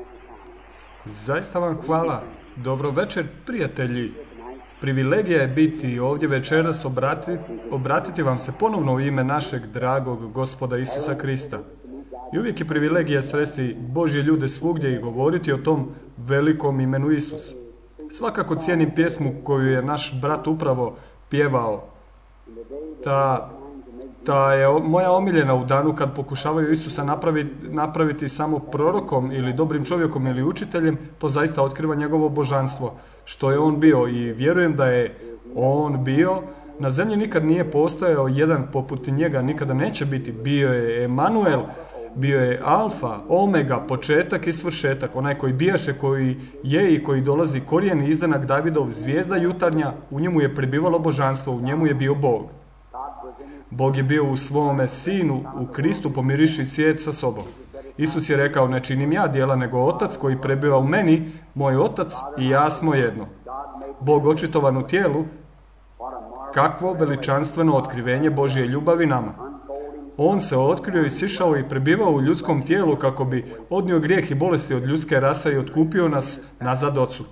Zaista vam hvala. Dobro večer, prijatelji. Privilegija je biti ovdje večeras, obratiti vam se ponovno u ime našeg dragog Gospoda Isusa Krista. I uvijek je privilegija sresti Božje ljude svugdje i govoriti o tom velikom imenu Isus. Svakako cijenim pjesmu koju je naš brat upravo pjevao. Ta je moja omiljena u danu kad pokušavaju Isusa napraviti samo prorokom ili dobrim čovjekom ili učiteljem, to zaista otkriva njegovo božanstvo, što je on bio, i vjerujem da je on bio. Na zemlji nikad nije postojao jedan poput njega, nikada neće biti. Bio je Emanuel, bio je Alfa, Omega, početak i svršetak, onaj koji bijaše, koji je i koji dolazi, korijen i izdanak Davidov, zvijezda jutarnja, u njemu je prebivalo božanstvo, u njemu je bio Bog. Bog je bio u svome Sinu, u Kristu, pomiriši svijet sa sobom. Isus je rekao, ne činim ja djela, nego Otac koji prebiva u meni, moj Otac i ja smo jedno. Bog očitovan u tijelu, kakvo veličanstveno otkrivenje Božje ljubavi nama. On se otkrio i sišao i prebivao u ljudskom tijelu kako bi odnio grijeh i bolesti od ljudske rase i otkupio nas nazad Ocu.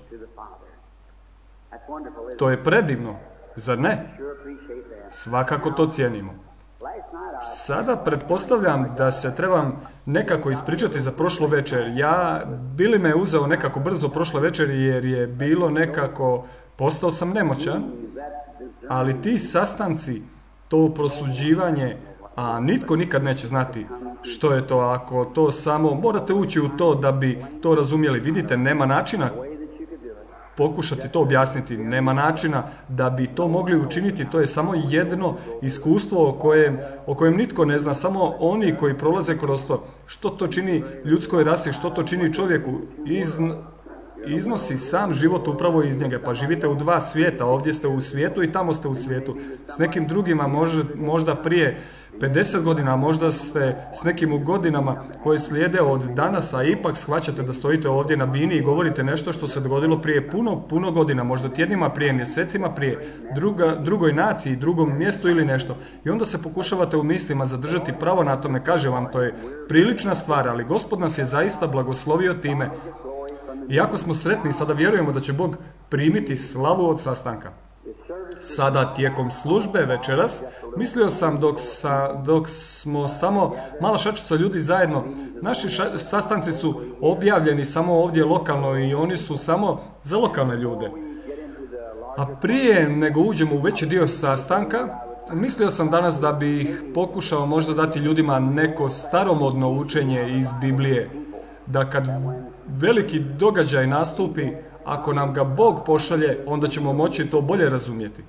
To je predivno, zar ne? Svakako to cijenimo. Sada pretpostavljam da se trebam nekako ispričati za prošlu večer. Bili me uzeo nekako brzo prošle večer jer je bilo nekako, postao sam nemoćan, ali ti sastanci, to prosuđivanje, a nitko nikad neće znati što je to, ako to samo, morate ući u to da bi to razumjeli. Vidite, nema načina pokušati to objasniti, nema načina da bi to mogli učiniti, to je samo jedno iskustvo o kojem nitko ne zna, samo oni koji prolaze kroz to. Što to čini ljudskoj rasi, što to čini čovjeku, iznosi sam život upravo iz njega. Pa živite u dva svijeta, ovdje ste u svijetu i tamo ste u svijetu. S nekim drugima možda prije 50 godina, možda ste s nekim u godinama koje slijede od danas, a ipak shvaćate da stojite ovdje na bini i govorite nešto što se dogodilo prije puno godina, možda tjednima prije, mjesecima prije, drugoj naciji, drugom mjestu ili nešto. I onda se pokušavate u mislima zadržati pravo na tome. Kaže vam, to je prilična stvar, ali Gospod nas je zaista blagoslovio time. Iako smo sretni, sada vjerujemo da će Bog primiti slavu od sastanka. Sada tijekom službe večeras, mislio sam dok smo samo mala šačica ljudi zajedno, naši sastanci su objavljeni samo ovdje lokalno i oni su samo za lokalne ljude. A prije nego uđemo u veći dio sastanka, mislio sam danas da bih pokušao možda dati ljudima neko staromodno učenje iz Biblije, da kad veliki događaj nastupi, ako nam ga Bog pošalje, onda ćemo moći to bolje razumjeti.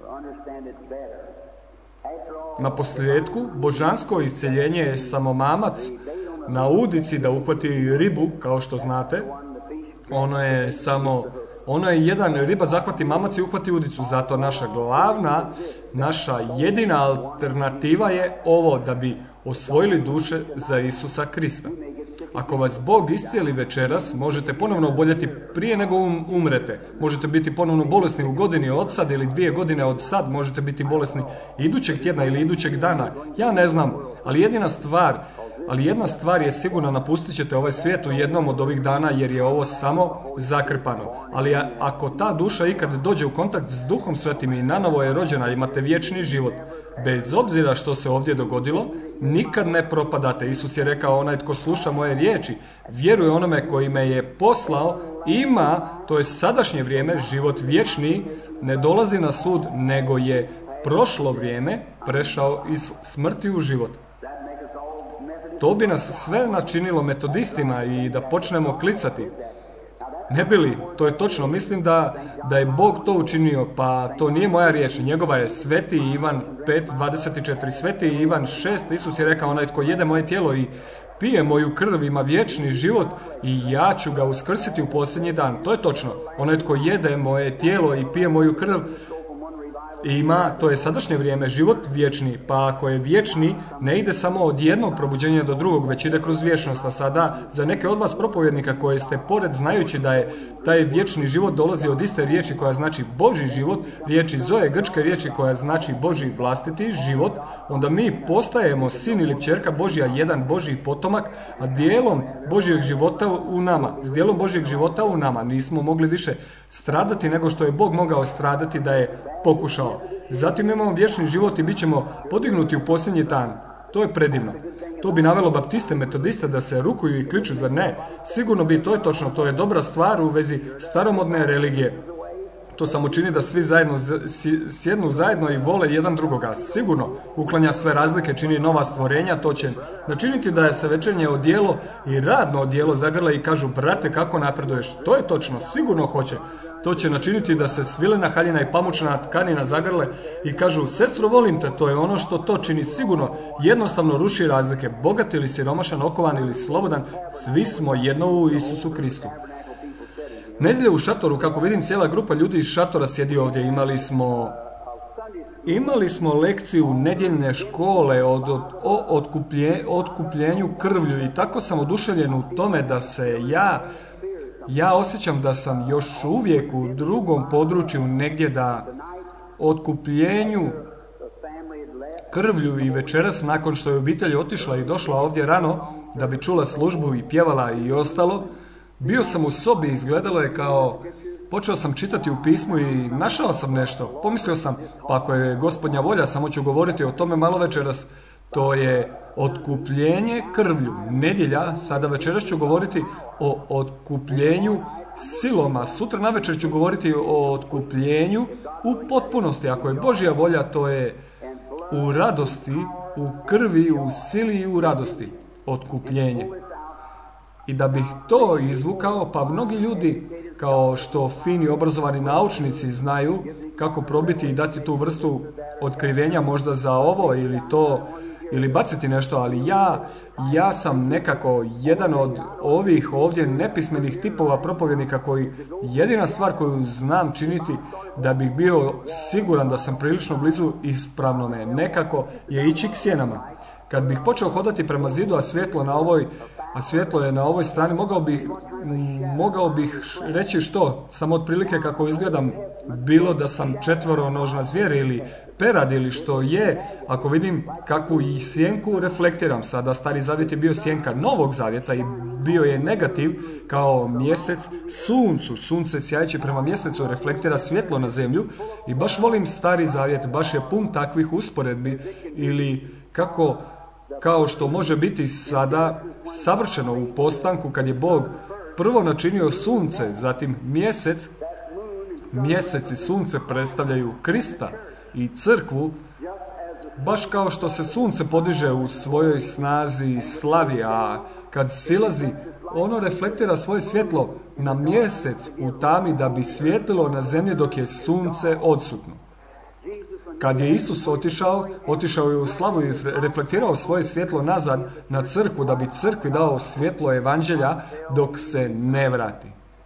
Na posljedku, božansko isceljenje je samo mamac na udici da uhvati ribu, kao što znate. Ono je jedan riba zahvati mamac i uhvati udicu. Zato naša jedina alternativa je ovo, da bi osvojili duše za Isusa Krista. Ako vas Bog iscijeli večeras, možete ponovno oboljeti prije nego umrete. Možete biti ponovno bolesni u godini od sad ili 2 godine od sad. Možete biti bolesni idućeg tjedna ili idućeg dana. Ja ne znam, ali jedna stvar je sigurna, napustit ćete ovaj svijet u jednom od ovih dana jer je ovo samo zakrpano. Ali ako ta duša ikad dođe u kontakt s Duhom Svetim i nanovo je rođena, imate vječni život. Bez obzira što se ovdje dogodilo, nikad ne propadate. Isus je rekao, onaj tko sluša moje riječi, vjeruje onome koji me je poslao, ima, to je sadašnje vrijeme, život vječni, ne dolazi na sud, nego je prošlo vrijeme prešao iz smrti u život. To bi nas sve načinilo metodistima i da počnemo klicati. Ne bi li? To je točno. Mislim da je Bog to učinio, pa to nije moja riječ. Njegova je Sveti Ivan 5:24. Sveti Ivan 6. Isus je rekao, onaj tko jede moje tijelo i pije moju krv ima vječni život i ja ću ga uskrsiti u posljednji dan. To je točno. Onaj tko jede moje tijelo i pije moju krv Ima, to je sadašnje vrijeme, život vječni, pa ako je vječni, ne ide samo od jednog probuđenja do drugog, već ide kroz vječnost. A sada, za neke od vas propovjednika koje ste pored, znajući da je taj vječni život dolazi od iste riječi koja znači Božji život, riječi Zoe, grčke riječi koja znači Božji vlastiti život, onda mi postajemo sin ili kćerka Božja, jedan Božji potomak, a dijelom Božjeg života u nama, s dijelom Božjeg života u nama nismo mogli više stradati nego što je Bog mogao stradati da je pokušao. Zatim imamo vječni život i bit ćemo podignuti u posljednji dan. To je predivno. To bi navelo baptiste, metodiste da se rukuju i kliču, zar ne? Sigurno bi, to je točno, to je dobra stvar u vezi staromodne religije. To samo čini da svi zajedno sjednu zajedno i vole jedan drugoga. Sigurno uklanja sve razlike, čini nova stvorenja, to će načiniti da je se večernje odijelo i radno odijelo zagrle i kažu, brate, kako napreduješ? To je točno, sigurno hoće. To će načiniti da se svilena haljina i pamučna tkanina zagrle i kažu, sestro, volim te, to je ono što to čini sigurno. Jednostavno ruši razlike, bogat ili siromašan, okovan ili slobodan, svi smo jedno u Isusu Kristu. Nedjelje u šatoru, kako vidim, cijela grupa ljudi iz šatora sjedi ovdje. Imali smo lekciju nedjeljne škole o otkupljenju krvlju i tako sam oduševljen u tome da se ja osjećam da sam još uvijek u drugom području negdje, da otkupljenju krvlju i večeras nakon što je obitelj otišla i došla ovdje rano da bi čula službu i pjevala i ostalo, bio sam u sobi i izgledalo je kao, počeo sam čitati u pismu i našao sam nešto. Pomislio sam, pa ako je Gospodnja volja, samo ću govoriti o tome malo večeras. To je otkupljenje krvlju. Nedjelja, sada večeras ću govoriti o otkupljenju siloma. Sutra navečer ću govoriti o otkupljenju u potpunosti. Ako je Božja volja, to je u radosti, u krvi, u sili i u radosti. Otkupljenje. I da bih to izvukao, pa mnogi ljudi, kao što fini obrazovani naučnici znaju kako probiti i dati tu vrstu otkrivenja možda za ovo ili to, ili baciti nešto, ali ja sam nekako jedan od ovih ovdje nepismenih tipova propovjednika koji jedina stvar koju znam činiti da bih bio siguran da sam prilično blizu ispravnome nekako je ići k sjenama. Kad bih počeo hodati prema zidu, a svjetlo je na ovoj strani, mogao bih reći što, samo otprilike kako izgledam, bilo da sam četvoronožna zvijer ili perad ili što je, ako vidim kakvu i sjenku reflektiram. Sada Stari Zavjet je bio sjenka Novog Zavjeta i bio je negativ kao mjesec suncu. Sunce sjajeći prema mjesecu reflektira svjetlo na zemlju i baš volim Stari Zavjet, baš je pun takvih usporedbi ili kao što može biti sada savršeno u postanku kad je Bog prvo načinio sunce, zatim mjesec. Mjesec i sunce predstavljaju Krista i crkvu, baš kao što se sunce podiže u svojoj snazi i slavi, a kad silazi, ono reflektira svoje svjetlo na mjesec u tami da bi svijetlilo na zemlji dok je sunce odsutno. Kad je Isus otišao je u slavu i reflektirao svoje svjetlo nazad na crkvu da bi crkvi dao svjetlo evanđelja dok se ne vrati.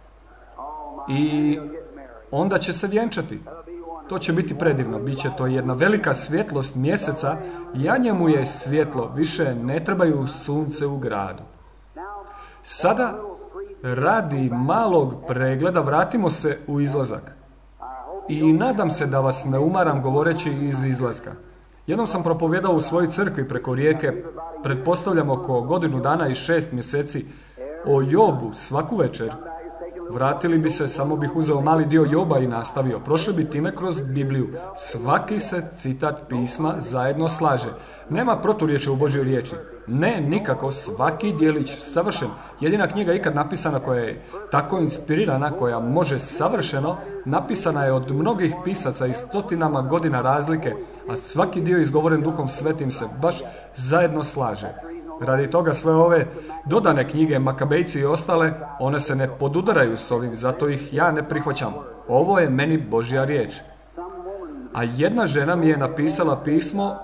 I onda će se vjenčati. To će biti predivno. Biće to jedna velika svjetlost mjeseca i a njemu je svjetlo. Više ne trebaju sunce u gradu. Sada, radi malog pregleda, vratimo se u izlazak. I nadam se da vas ne umaram govoreći iz izlaska. Jednom sam propovijedao u svojoj crkvi preko rijeke, pretpostavljam oko godinu dana i 6 mjeseci, o Jobu svaku večer. Vratili bi se, samo bih uzeo mali dio Joba i nastavio. Prošli bi time kroz Bibliju. Svaki se citat pisma zajedno slaže. Nema proturječja u Božjoj riječi. Ne, nikako, svaki dijelić savršen. Jedina knjiga ikad napisana koja je tako inspirirana, koja može savršeno, napisana je od mnogih pisaca i stotinama godina razlike, a svaki dio izgovoren Duhom Svetim se baš zajedno slaže. Radi toga sve ove dodane knjige, Makabejci i ostale, one se ne podudaraju s ovim, zato ih ja ne prihvaćam. Ovo je meni Božja riječ. A jedna žena mi je napisala pismo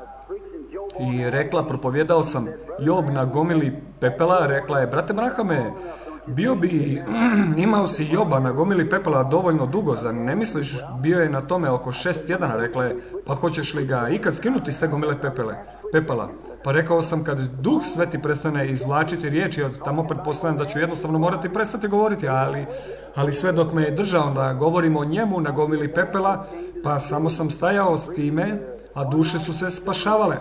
i rekla, propovjedao sam Job na gomili pepela, rekla je, brate Brahame, Imao si Joba na gomili pepela dovoljno dugo, zar ne misliš, bio je na tome oko 6 tjedana, rekla je, pa hoćeš li ga ikad skinuti s te gomile pepela? Pa rekao sam, kad Duh Sveti prestane izvlačiti riječi, od tamo pretpostavljam da ću jednostavno morati prestati govoriti, ali sve dok me je držao da govorim o njemu na gomili pepela, pa samo sam stajao s time, a duše su se spašavale.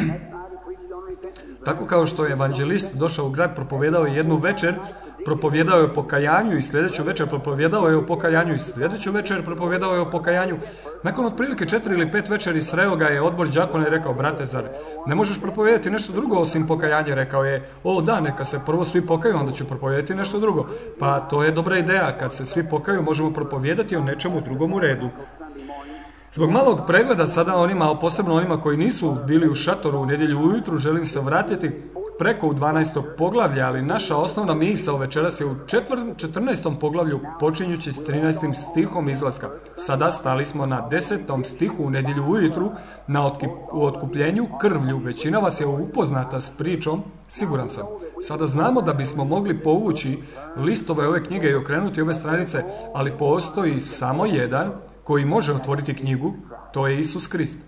Tako kao što je evanđelist došao u grad, propovijedao je jednu večer, propovijedao je o pokajanju i sljedeću večer propovijedao je o pokajanju i sljedeću večer propovijedao je o pokajanju. Nakon otprilike 4 ili 5 večeri sreo ga je odbor đakona i rekao, brate, zar ne možeš propovijedati nešto drugo osim pokajanja? Rekao je, da, neka se prvo svi pokaju, onda ću propovijedati nešto drugo. Pa to je dobra ideja, kad se svi pokaju možemo propovijedati o nečemu drugom u redu. Zbog malog pregleda sada onima, a posebno onima koji nisu bili u šatoru u nedjelju ujutru, želim se vratiti preko u 12. poglavlje, ali naša osnovna misao večeras je u 14. poglavlju, počinjući s 13. stihom izlaska. Sada stali smo na 10. stihu u nedjelju ujutru, u otkupljenju krvlju. Većina vas je upoznata s pričom, siguran sam. Sada znamo da bismo mogli povući listove ove knjige i okrenuti ove stranice, ali postoji samo jedan koji može otvoriti knjigu, to je Isus Krist.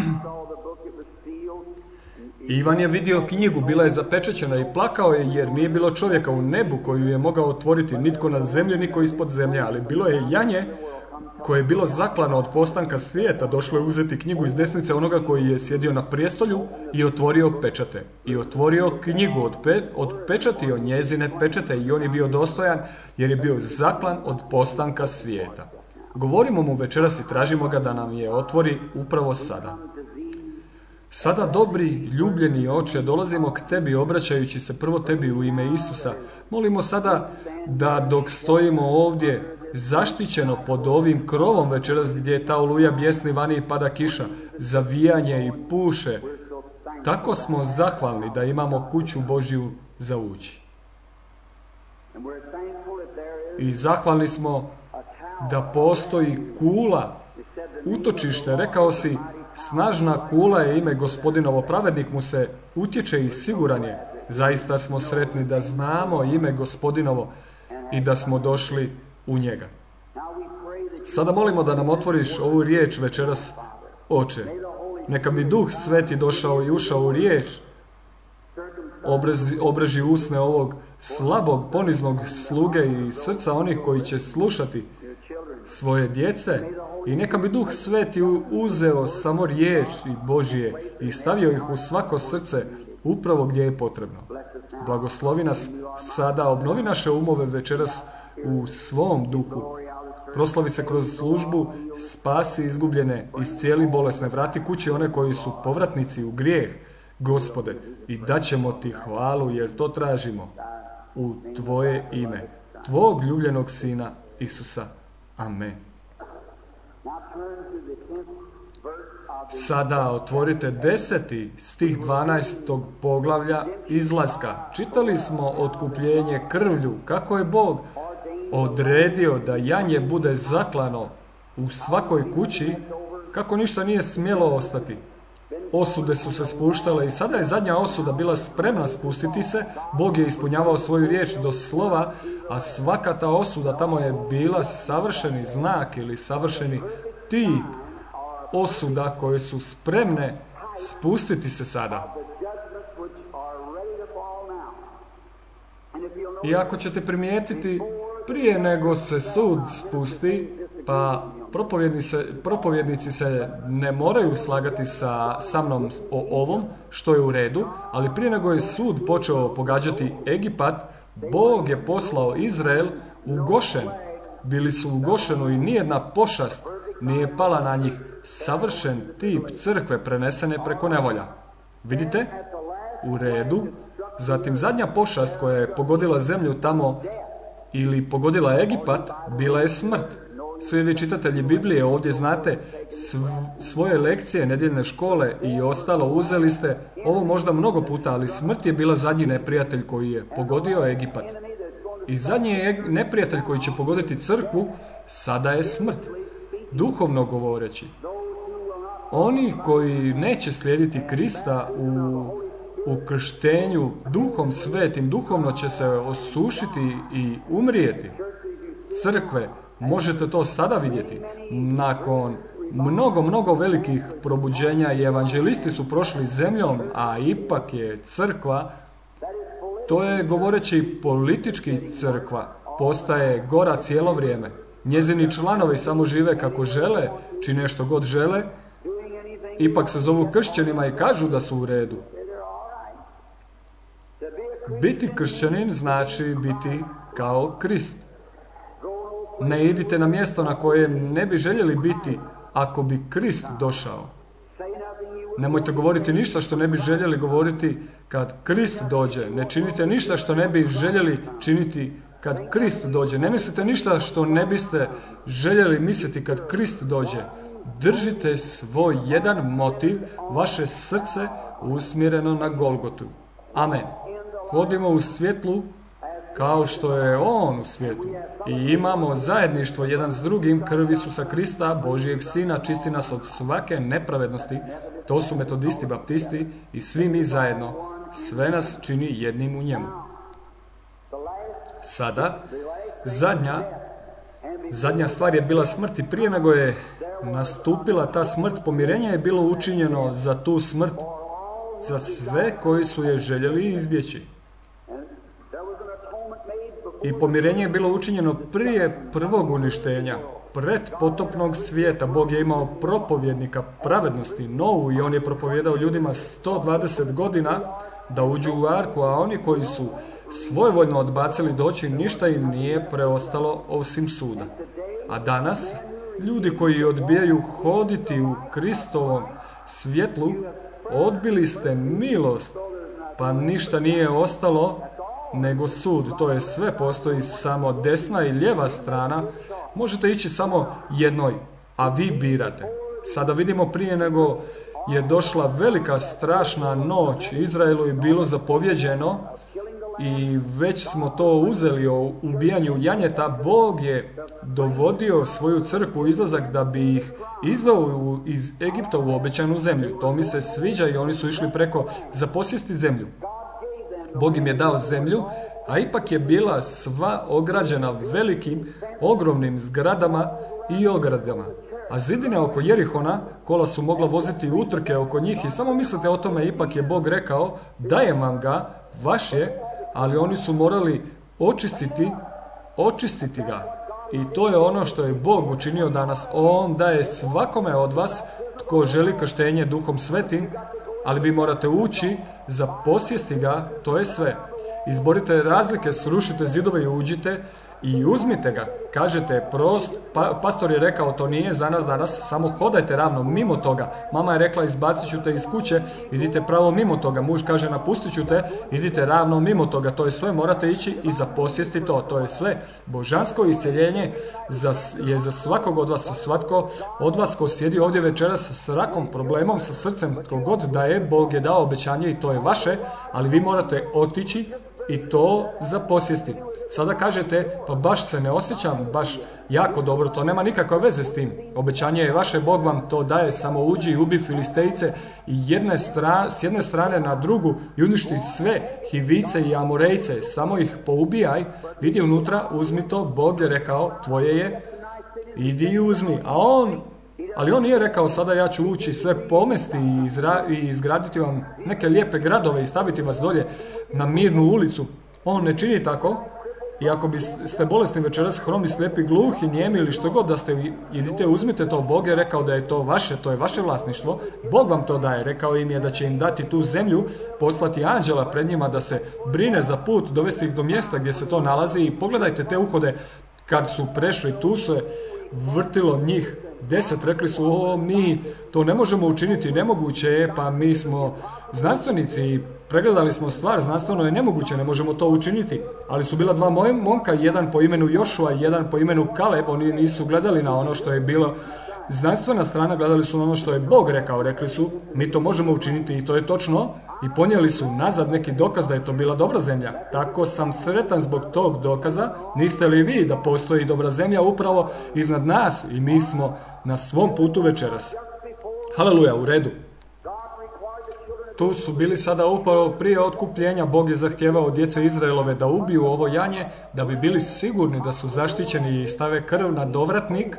Ivan je vidio knjigu, bila je zapečećena i plakao je jer nije bilo čovjeka u nebu koju je mogao otvoriti, nitko na zemlji, nitko ispod zemlje, ali bilo je janje koje je bilo zaklano od postanka svijeta, došlo je uzeti knjigu iz desnice onoga koji je sjedio na prijestolju i otvorio pečate. I otvorio knjigu, odpečatio njezine pečate i on je bio dostojan jer je bio zaklan od postanka svijeta. Govorimo mu večeras i tražimo ga da nam je otvori upravo sada. Sada, dobri, ljubljeni oče, dolazimo k tebi obraćajući se prvo tebi u ime Isusa. Molimo sada da dok stojimo ovdje zaštićeno pod ovim krovom večeras gdje je ta oluja bjesni vani i pada kiša, zavijanje i puše, tako smo zahvalni da imamo kuću Božju za ući. I zahvalni smo da postoji kula, utočište, rekao si, snažna kula je ime Gospodinovo, pravednik mu se utječe i siguran je. Zaista smo sretni da znamo ime Gospodinovo i da smo došli u njega. Sada molimo da nam otvoriš ovu riječ večeras, Oče. Neka bi Duh Sveti došao i ušao u riječ, obreži usne ovog slabog, poniznog sluge i srca onih koji će slušati svoje djece, i neka bi Duh Sveti uzeo samo riječi Božje i stavio ih u svako srce upravo gdje je potrebno. Blagoslovi nas sada, obnovi naše umove večeras u svom duhu. Proslavi se kroz službu, spasi izgubljene, iscijeli bolesne, vrati kući one koji su povratnici u grijeh, Gospode, i daćemo ti hvalu jer to tražimo u tvoje ime, tvog ljubljenog Sina Isusa. Amen. Sada otvorite 10. stih 12. poglavlja izlaska. Čitali smo otkupljenje krvlju, kako je Bog odredio da janje bude zaklano u svakoj kući, kako ništa nije smjelo ostati. Osude su se spuštale i sada je zadnja osuda bila spremna spustiti se. Bog je ispunjavao svoju riječ do slova, a svaka ta osuda tamo je bila savršeni znak ili savršeni tip osuda koje su spremne spustiti se sada. I ako ćete primijetiti, prije nego se sud spusti, pa propovjednici se ne moraju slagati sa mnom o ovom, što je u redu, ali prije nego je sud počeo pogađati Egipat, Bog je poslao Izrael u Gošen. Bili su u Gošenu i nijedna pošast nije pala na njih, savršen tip crkve prenesene preko nevolja. Vidite? U redu. Zatim zadnja pošast koja je pogodila zemlju tamo ili pogodila Egipat, bila je smrt. Svi vi čitatelji Biblije ovdje znate svoje lekcije nedjeljne škole i ostalo, uzeli ste ovo možda mnogo puta, ali smrt je bila zadnji neprijatelj koji je pogodio Egipat. I zadnji neprijatelj koji će pogoditi crkvu sada je smrt. Duhovno govoreći, oni koji neće slijediti Krista u krštenju Duhom Svetim, duhovno će se osušiti i umrijeti. Crkve, možete to sada vidjeti. Nakon mnogo velikih probuđenja i evanđelisti su prošli zemljom, a ipak je crkva, to je govoreći politički crkva, postaje gora cijelo vrijeme. Njezini članovi samo žive kako žele, čine što god žele, ipak se zovu kršćanima i kažu da su u redu. Biti kršćanin znači biti kao Krist. Ne idite na mjesto na kojem ne bi željeli biti ako bi Krist došao. Nemojte govoriti ništa što ne bi željeli govoriti kad Krist dođe. Ne činite ništa što ne bi željeli činiti kad Krist dođe. Ne mislite ništa što ne biste željeli misliti kad Krist dođe. Držite svoj jedan motiv, vaše srce usmjereno na Golgotu. Amen. Hodimo u svjetlu kao što je On u svijetu. I imamo zajedništvo jedan s drugim, krv Isusa Krista, Božijeg Sina, čisti nas od svake nepravednosti. To su metodisti, baptisti i svi mi zajedno. Sve nas čini jednim u njemu. Sada, zadnja stvar je bila smrt i prije nego je nastupila ta smrt, pomirenje je bilo učinjeno za tu smrt, za sve koji su je željeli izbjeći. I pomirenje je bilo učinjeno prije prvog uništenja, pred potopnog svijeta. Bog je imao propovjednika pravednosti, Novu, i on je propovjedao ljudima 120 godina da uđu u arku, a oni koji su svojevoljno odbacili doći, ništa im nije preostalo osim suda. A danas, ljudi koji odbijaju hoditi u Kristovom svjetlu, odbili ste milost, pa ništa nije ostalo nego sud. To je sve, postoji samo desna i lijeva strana. Možete ići samo jednoj, a vi birate. Sada vidimo, prije nego je došla velika strašna noć, Izraelu je bilo zapovjeđeno i već smo to uzeli o ubijanju janjeta. Bog je dovodio svoju crkvu u izlazak da bi ih izveo iz Egipta u obećanu zemlju. To mi se sviđa i oni su išli preko za posjesti zemlju. Bog im je dao zemlju, a ipak je bila sva ograđena velikim, ogromnim zgradama i ogradama. A zidine oko Jerihona, kola su mogla voziti utrke oko njih, i samo mislite o tome, ipak je Bog rekao, dajem vam ga, vaš je, ali oni su morali očistiti ga. I to je ono što je Bog učinio danas. On daje svakome od vas tko želi krštenje Duhom Svetim, ali vi morate ući, zaposjesti ga, to je sve. Izborite razlike, srušite zidove i uđite i uzmite ga. Kažete, pastor je rekao, to nije za nas danas, samo hodajte ravno mimo toga. Mama je rekla, izbacit ću te iz kuće, idite pravo mimo toga. Muž kaže, napustit ću te, idite ravno mimo toga. To je sve, morate ići i zaposjesti to. To je sve. Božansko isceljenje je za svakog od vas. Svatko od vas ko sjedi ovdje večeras s rakom, problemom, sa srcem, tko god da je, Bog je dao obećanje i to je vaše, ali vi morate otići i to zaposjesti. Sada kažete, pa baš se ne osjećam baš jako dobro, to nema nikakve veze s tim. Obećanje je vaše, Bog vam to daje, samo uđi i ubi Filistejce i s jedne strane na drugu i uništi sve Hivice i Amorejce, samo ih poubijaj, idi unutra, uzmi to, Bog je rekao, tvoje je, idi i uzmi. Ali on nije rekao, sada ja ću ući sve pomesti i izgraditi vam neke lijepe gradove i staviti vas dolje na mirnu ulicu. On ne čini tako. I ako ste bolesni večeras, hromi, slijepi, gluhi, nijemi ili što god da ste, idite, uzmite to. Bog je rekao da je to vaše, to je vaše vlasništvo. Bog vam to daje. Rekao im je da će im dati tu zemlju, poslati anđela pred njima da se brine za put, dovesti ih do mjesta gdje se to nalazi. I pogledajte te uhode, kad su prešli, tu se vrtilo njih 10, rekli su, mi to ne možemo učiniti, nemoguće je, pa mi smo znanstvenici i pregledali smo stvar, znanstveno je nemoguće, ne možemo to učiniti. Ali su bila dva momka, jedan po imenu Jošua i jedan po imenu Kaleb, oni nisu gledali na ono što je bilo znanstvena strana, gledali su na ono što je Bog rekao, rekli su, mi to možemo učiniti i to je točno, i ponijeli su nazad neki dokaz da je to bila dobra zemlja. Tako sam sretan zbog tog dokaza. Niste li vi da postoji dobra zemlja upravo iznad nas i mi smo na svom putu večeras? Haleluja, u redu. tu su bili sada upravo prije otkupljenja. Bog je zahtijevao od djece Izraelove da ubiju ovo janje, da bi bili sigurni da su zaštićeni i stave krv na dovratnik,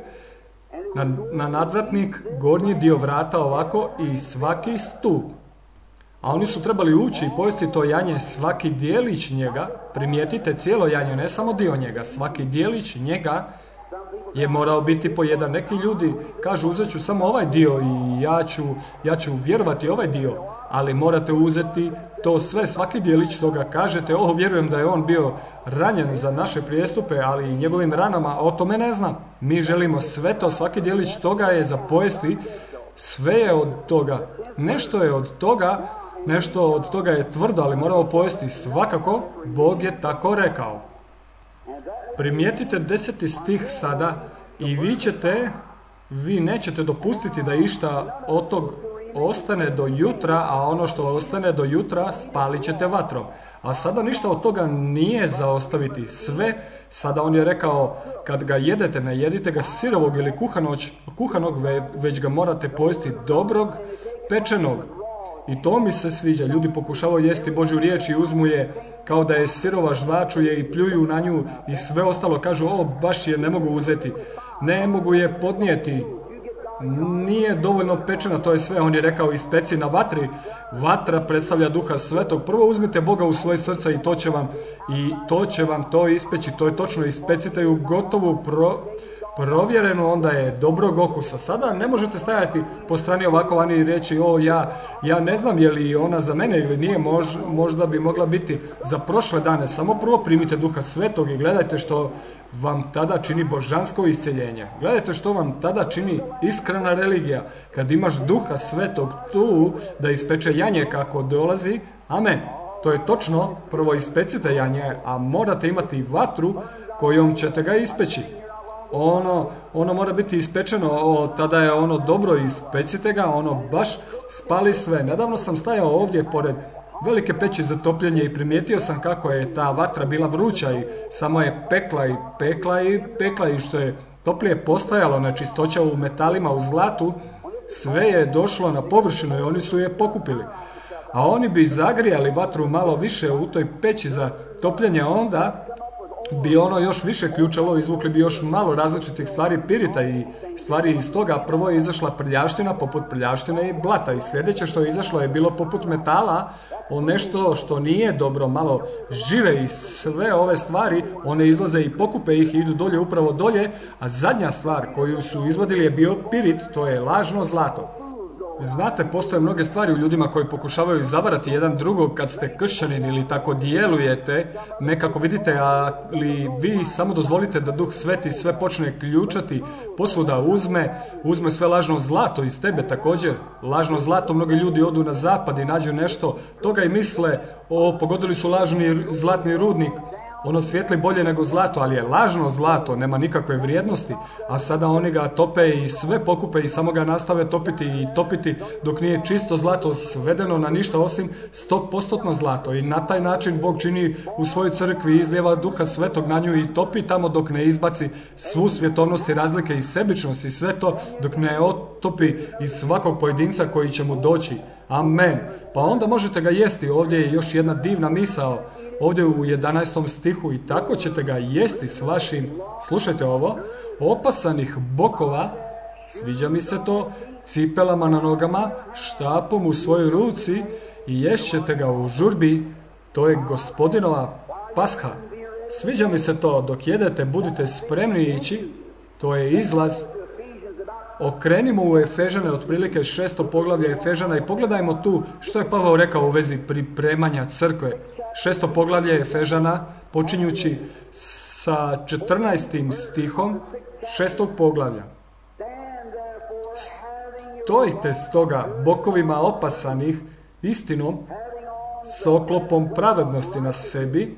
na nadvratnik, gornji dio vrata ovako i svaki stup. A oni su trebali ući i pojesti to janje, svaki dijelić njega, primijetite cijelo janje, ne samo dio njega, svaki dijelić njega je morao biti po jedan. Neki ljudi kažu uzet ću samo ovaj dio i ja ću vjerovati ovaj dio, ali morate uzeti to sve, svaki dijelić toga. Kažete, vjerujem da je on bio ranjen za naše prijestupe, ali i njegovim ranama, o tome ne znam. Mi želimo sve to, svaki dijelić toga je za pojesti, sve je od toga. Nešto je od toga, nešto od toga je tvrdo, ali moramo pojesti svakako, Bog je tako rekao. Primijetite 10. stih sada i vi nećete dopustiti da išta od tog ostane do jutra, a ono što ostane do jutra spalit ćete vatrom. A sada ništa od toga nije za ostaviti. Sve, sada on je rekao, kad ga jedete, ne jedite ga sirovog ili kuhanog, već ga morate pojesti dobrog, pečenog. I to mi se sviđa. Ljudi pokušavaju jesti Božju riječ i uzmu je kao da je sirova, žvaču je i pljuju na nju i sve ostalo. Kažu, baš je ne mogu uzeti. Ne mogu je podnijeti. Nije dovoljno pečena, to je sve. On je rekao, ispeci na vatri. Vatra predstavlja Duha Svetog. Prvo uzmite Boga u svoje srca i to će vam to ispeći. To je točno, ispecite ju gotovu, provjereno, onda je dobrog okusa. Sada ne možete stajati po strani ovako vani i reći, ja ne znam je li ona za mene ili nije, možda bi mogla biti za prošle dane. Samo prvo primite Duha Svetog i gledajte što vam tada čini božansko isceljenje. Gledajte što vam tada čini iskrena religija. Kad imaš Duha Svetog tu da ispeče janje kako dolazi, amen. To je točno, prvo ispecite janje, a morate imati vatru kojom ćete ga ispeći. Ono mora biti ispečeno, tada je ono dobro, ispecite ga, ono baš spali sve. Nedavno sam stajao ovdje pored velike peći za topljenje i primijetio sam kako je ta vatra bila vruća i samo je pekla i što je toplije postajalo, nečistoća u metalima, u zlatu, sve je došlo na površinu i oni su je pokupili. A oni bi zagrijali vatru malo više u toj peći za topljenje, onda bi ono još više ključalo, izvukli bi još malo različitih stvari, pirita i stvari iz toga. Prvo je izašla prljavština, poput prljavštine i blata, i sljedeće što je izašlo je bilo poput metala, nešto što nije dobro, malo žive, i sve ove stvari, one izlaze i pokupe ih i idu dolje, upravo dolje, a zadnja stvar koju su izvadili je bio pirit, to je lažno zlato. Znate, postoje mnoge stvari u ljudima koji pokušavaju zavarati jedan drugog kad ste kršćanin ili tako djelujete, nekako vidite, ali vi samo dozvolite da Duh Sveti sve počne ključati, posvuda uzme sve lažno zlato iz tebe također. Lažno zlato, mnogi ljudi odu na zapad i nađu nešto toga i misle, pogodili su lažni zlatni rudnik. Ono svijetli bolje nego zlato, ali je lažno zlato, nema nikakve vrijednosti, a sada oni ga tope i sve pokupe i samo ga nastave topiti dok nije čisto zlato svedeno na ništa osim 100% zlato. I na taj način Bog čini u svojoj crkvi, izlijeva Duha Svetog na nju i topi tamo dok ne izbaci svu svjetovnost i razlike i sebičnost i sve to dok ne otopi iz svakog pojedinca koji će mu doći. Amen. Pa onda možete ga jesti. Ovdje je još jedna divna misao. Ovdje u 11. stihu, i tako ćete ga jesti s vašim, slušajte ovo, opasanih bokova, sviđa mi se to, cipelama na nogama, štapom u svojoj ruci, i ješćete ga u žurbi, to je Gospodinova pasha. Sviđa mi se to, dok jedete budite spremni ići, to je izlaz. Okrenimo u Efežane, otprilike 6. poglavlje Efežana, i pogledajmo tu što je Pavao rekao u vezi pripremanja crkve. 6. poglavlje Efežana, počinjući sa 14. stihom 6. poglavlja. Stojite stoga bokovima opasanih istinom, s oklopom pravednosti na sebi,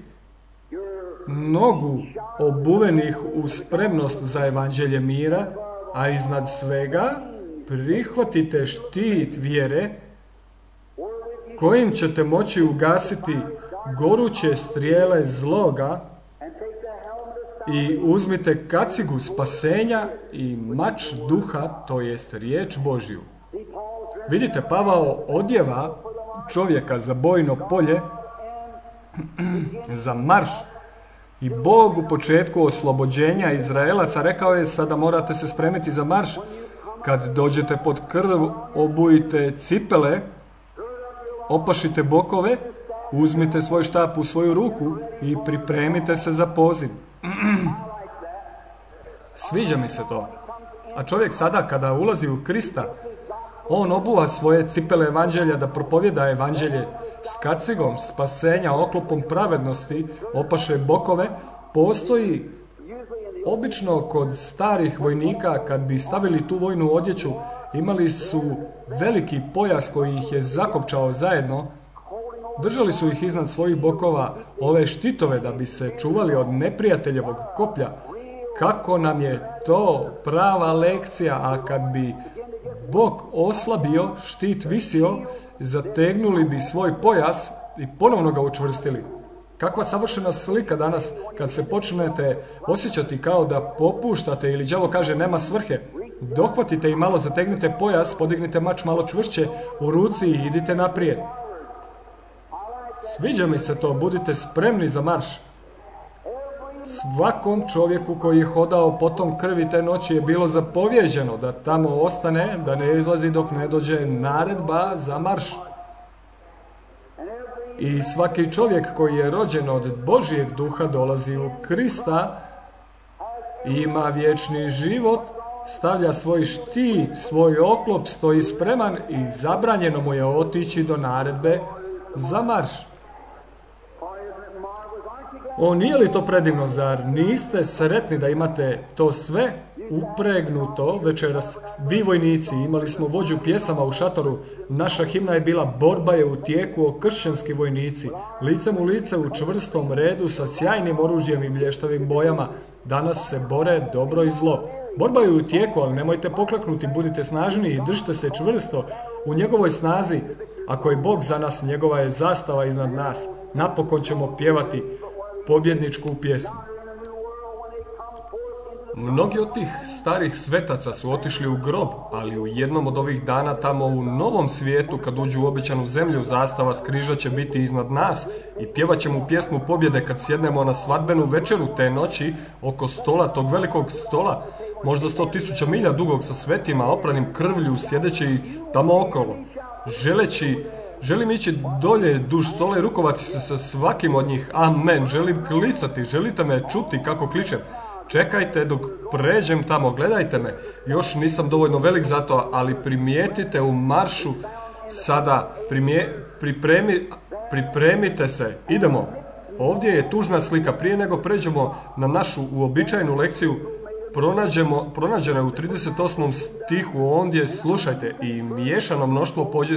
nogu obuvenih u spremnost za evanđelje mira, a iznad svega prihvatite štit vjere kojim ćete moći ugasiti goruće strijele zloga, i uzmite kacigu spasenja i mač duha, to jest riječ Božju. Vidite, Pavao odjeva čovjeka za bojno polje, za marš. I Bog u početku oslobođenja Izraelaca rekao je: sada morate se spremiti za marš. Kad dođete pod krv, obujte cipele, opašite bokove, uzmite svoj štap u svoju ruku i pripremite se za poziv. Sviđa mi se to. A čovjek sada kada ulazi u Krista, on obuva svoje cipele evanđelja da propovjeda evanđelje s kacigom spasenja, oklopom pravednosti, opaše bokove. Postoji obično kod starih vojnika, kad bi stavili tu vojnu odjeću, imali su veliki pojas koji ih je zakopčao zajedno. Držali su ih iznad svojih bokova, ove štitove, da bi se čuvali od neprijateljevog koplja. Kako nam je to prava lekcija, a kad bi bok oslabio, štit visio, zategnuli bi svoj pojas i ponovno ga učvrstili. Kakva savršena slika danas kad se počnete osjećati kao da popuštate ili đavo kaže nema svrhe. Dohvatite i malo zategnite pojas, podignite mač malo čvršće u ruci i idite naprijed. Sviđa mi se to, budite spremni za marš. Svakom čovjeku koji je hodao po tom krvi te noći je bilo zapovjeđeno da tamo ostane, da ne izlazi dok ne dođe naredba za marš. I svaki čovjek koji je rođen od Božjeg duha dolazi u Krista, ima vječni život, stavlja svoj štit, svoj oklop, stoji spreman i zabranjeno mu je otići do naredbe za marš. O, nije li to predivno, zar niste sretni da imate to sve upregnuto večeras? Vi vojnici, imali smo vođu pjesama u šatoru, naša himna je bila borba je u tijeku, o kršćanski vojnici, licem u lice u čvrstom redu sa sjajnim oružjem i blještavim bojama, danas se bore dobro i zlo. Borba je u tijeku, ali nemojte pokleknuti, budite snažni i držite se čvrsto u njegovoj snazi. Ako je Bog za nas, njegova je zastava iznad nas. Napokon ćemo pjevati pobjedničku pjesmu. Mnogi od tih starih svetaca su otišli u grob, ali u jednom od ovih dana tamo u novom svijetu, kad uđu u obećanu zemlju, zastava s križa će biti iznad nas i pjevat ćemo pjesmu pobjede kad sjednemo na svadbenu večeru te noći oko stola, tog velikog stola, možda 100.000 milja dugog sa svetima, opranim krvlju, sjedeći tamo okolo. Želim ići dolje duž stola i rukovati se sa svakim od njih. Amen. Želim klicati. Želite me čuti kako kličem? Čekajte dok pređem tamo. Gledajte me. Još nisam dovoljno velik za to, ali primijetite u maršu sada. Pripremite se. Idemo. Ovdje je tužna slika. Prije nego pređemo na našu uobičajenu lekciju, pronađena je u 38. stihu ondje, slušajte, i miješano mnoštvo pođe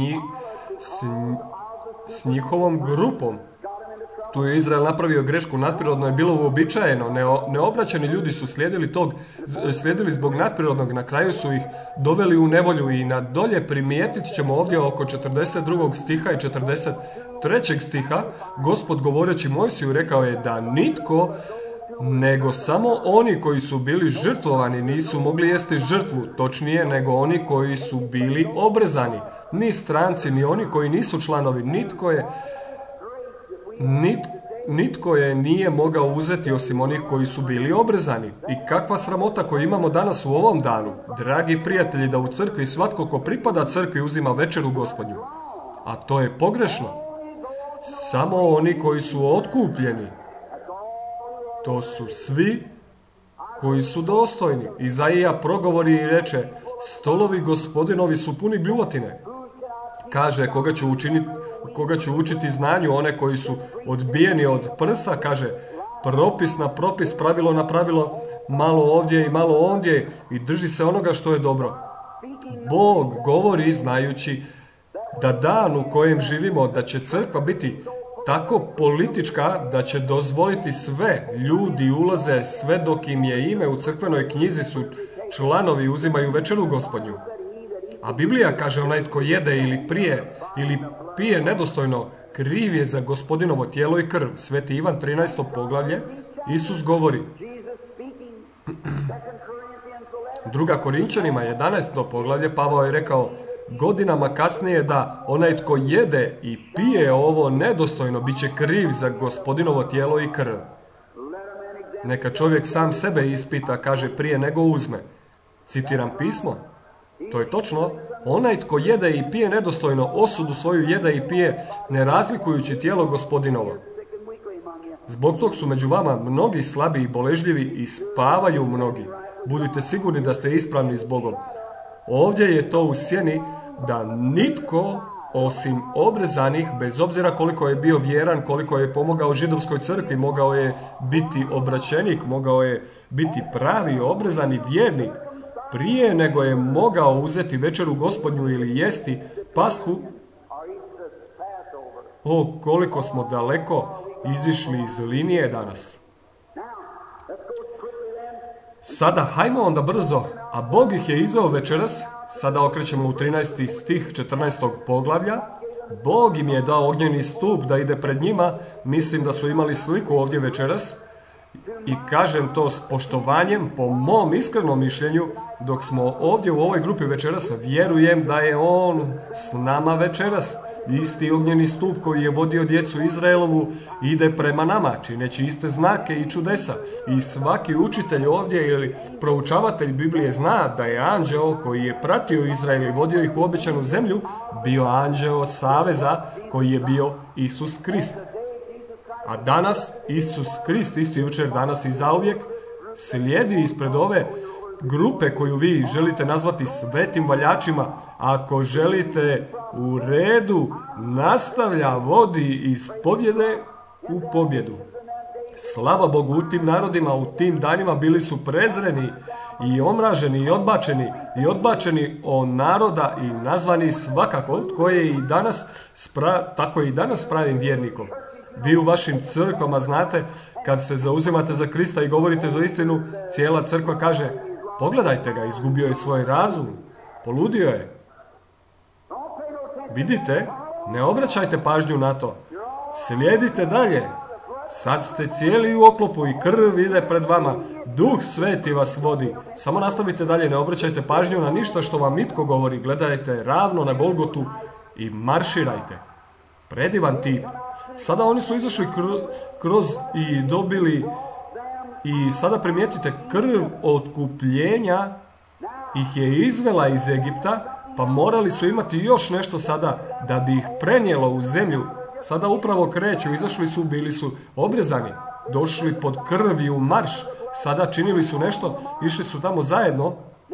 s njihovom grupom. Tu je Izrael napravio grešku, nadprirodno je bilo uobičajeno, neobraćeni ljudi su slijedili zbog nadprirodnog, na kraju su ih doveli u nevolju i nadolje primijetit ćemo ovdje oko 42. stiha i 43. stiha, Gospod govoreći Mojsiju rekao je da nitko nego samo oni koji su bili žrtvovani nisu mogli jesti žrtvu, točnije nego oni koji su bili obrezani. Ni stranci, ni oni koji nisu članovi, nitko je nije mogao uzeti osim onih koji su bili obrezani. I kakva sramota koju imamo danas u ovom danu, dragi prijatelji, da u crkvi svatko ko pripada crkvi uzima večeru Gospodnju. A to je pogrešno. Samo oni koji su otkupljeni, to su svi koji su dostojni. Izaija progovori i reče, stolovi Gospodinovi su puni bljuvotine. Kaže, koga ću učiti znanju, one koji su odbijeni od prsa, kaže, propis na propis, pravilo na pravilo, malo ovdje i malo ondje, i drži se onoga što je dobro. Bog govori znajući da dan u kojem živimo, da će crkva biti tako politička da će dozvoliti sve, ljudi ulaze sve dok im je ime u crkvenoj knjizi su članovi, uzimaju večeru Gospodnju. A Biblija kaže, onaj tko jede ili pije nedostojno, kriv je za Gospodinovo tijelo i krv. Sveti Ivan 13. poglavlje, Isus govori. 2. Korinčanima 11. poglavlje, Pavao je rekao, godinama kasnije da onaj tko jede i pije ovo nedostojno bit će kriv za Gospodinovo tijelo i krv. Neka čovjek sam sebe ispita, kaže, prije nego uzme. Citiram pismo. To je točno. Onaj tko jede i pije nedostojno, osudu svoju jede i pije, ne razlikujući tijelo Gospodinovo. Zbog tog su među vama mnogi slabi i boležljivi i spavaju mnogi. Budite sigurni da ste ispravni s Bogom. Ovdje je to u sjeni da nitko osim obrezanih, bez obzira koliko je bio vjeran, koliko je pomogao židovskoj crkvi, mogao je biti obraćenik, mogao je biti pravi obrezani vjernik, prije nego je mogao uzeti večeru Gospodnju ili jesti pashu. O, koliko smo daleko izišli iz linije danas. Sada, hajmo onda brzo, a Bog ih je izveo večeras, sada okrećemo u 13. stih 14. poglavlja, Bog im je dao ognjeni stup da ide pred njima, mislim da su imali sliku ovdje večeras, i kažem to s poštovanjem, po mom iskrenom mišljenju, dok smo ovdje u ovoj grupi večeras, vjerujem da je on s nama večeras. Isti ognjeni stup koji je vodio djecu Izraelovu ide prema nama, čineći iste znake i čudesa. I svaki učitelj ovdje ili proučavatelj Biblije zna da je anđeo koji je pratio Izrael i vodio ih u obećanu zemlju, bio anđeo saveza koji je bio Isus Krist. A danas Isus Krist, isti jučer, danas i zauvijek, slijedi ispred ove grupe koju vi želite nazvati svetim valjačima. Ako želite u redu, nastavlja, vodi iz pobjede u pobjedu. Slava Bogu, u tim narodima, u tim danima bili su prezreni i omraženi i odbačeni od naroda i nazvani svakako, tko je i danas, tako i danas pravim vjernikom. Vi u vašim crkvama znate, kad se zauzimate za Krista i govorite za istinu, cijela crkva kaže, pogledajte ga, izgubio je svoj razum, poludio je. Vidite, ne obraćajte pažnju na to. Slijedite dalje. Sad ste cijeli u oklopu i krv ide pred vama. Duh Sveti vas vodi. Samo nastavite dalje, ne obraćajte pažnju na ništa što vam itko govori. Gledajte ravno na Golgotu i marširajte. Predivan tip. Sada oni su izašli kroz i dobili, i sada primijetite, krv otkupljenja ih je izvela iz Egipta, pa morali su imati još nešto sada da bi ih prenijelo u zemlju. Sada upravo kreću, izašli su, bili su obrezani, došli pod krvi u marš, sada činili su nešto, išli su tamo zajedno.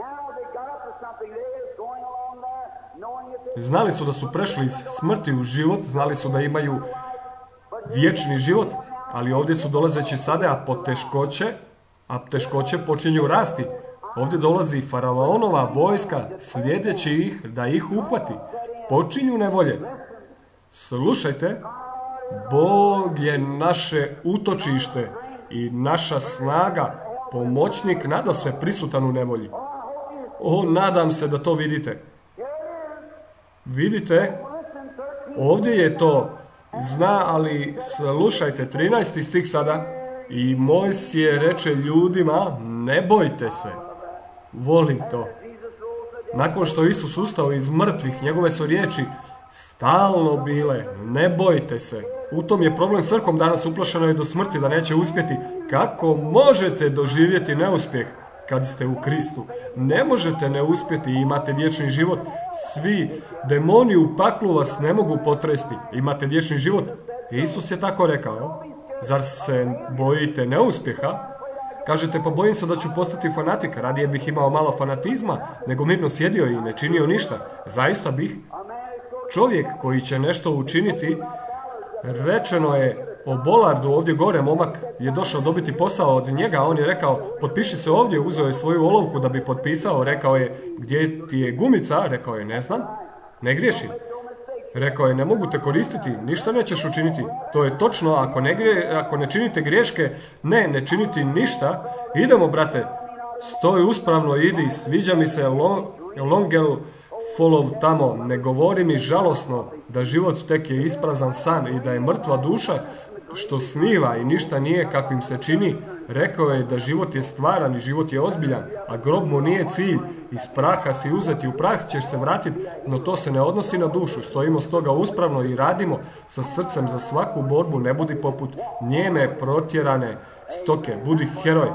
Znali su da su prešli iz smrti u život, znali su da imaju vječni život, ali ovdje su dolazeći sada a teškoće počinju rasti. Ovdje dolazi faraonova vojska, slijedeći ih da ih uhvati. Počinju nevolje. Slušajte, Bog je naše utočište i naša snaga, pomoćnik nadasve prisutan u nevolji. O, nadam se da to vidite. Vidite, ovdje je to, ali slušajte, 13. stih sada, i Mojsije reče ljudima, ne bojte se. Volim to. Nakon što Isus ustao iz mrtvih, njegove su riječi stalno bile, ne bojte se. U tom je problem s crkvom danas, uplašeno je do smrti da neće uspjeti. Kako možete doživjeti neuspjeh kad ste u Kristu? Ne možete ne uspjeti i imate vječni život. Svi demoni u paklu vas ne mogu potresti. Imate vječni život. Isus je tako rekao. Zar se bojite neuspjeha? Kažete, pa bojim se da ću postati fanatik. Radije bih imao malo fanatizma, nego mirno sjedio i ne činio ništa. Zaista bih. Čovjek koji će nešto učiniti, rečeno je o Bolardu ovdje gore, momak je došao dobiti posao od njega, on je rekao, potpiši se ovdje, uzeo je svoju olovku da bi potpisao, rekao je, gdje ti je gumica? Rekao je, ne znam, ne griješim. Rekao je, ne mogu te koristiti, ništa nećeš učiniti. To je točno, ako ne činite greške, ne činiti ništa. Idemo, brate, stoj uspravno, idi, sviđa mi se Longel Folov tamo, ne govori mi žalosno da život tek je isprazan san i da je mrtva duša što sniva i ništa nije kakvim se čini. Rekao je da život je stvaran i život je ozbiljan, a grob mu nije cilj. Iz praha si uzeti, u prah ćeš se vratiti, no to se ne odnosi na dušu. Stojimo stoga uspravno i radimo sa srcem za svaku borbu. Ne budi poput njeme protjerane stoke, budi heroj.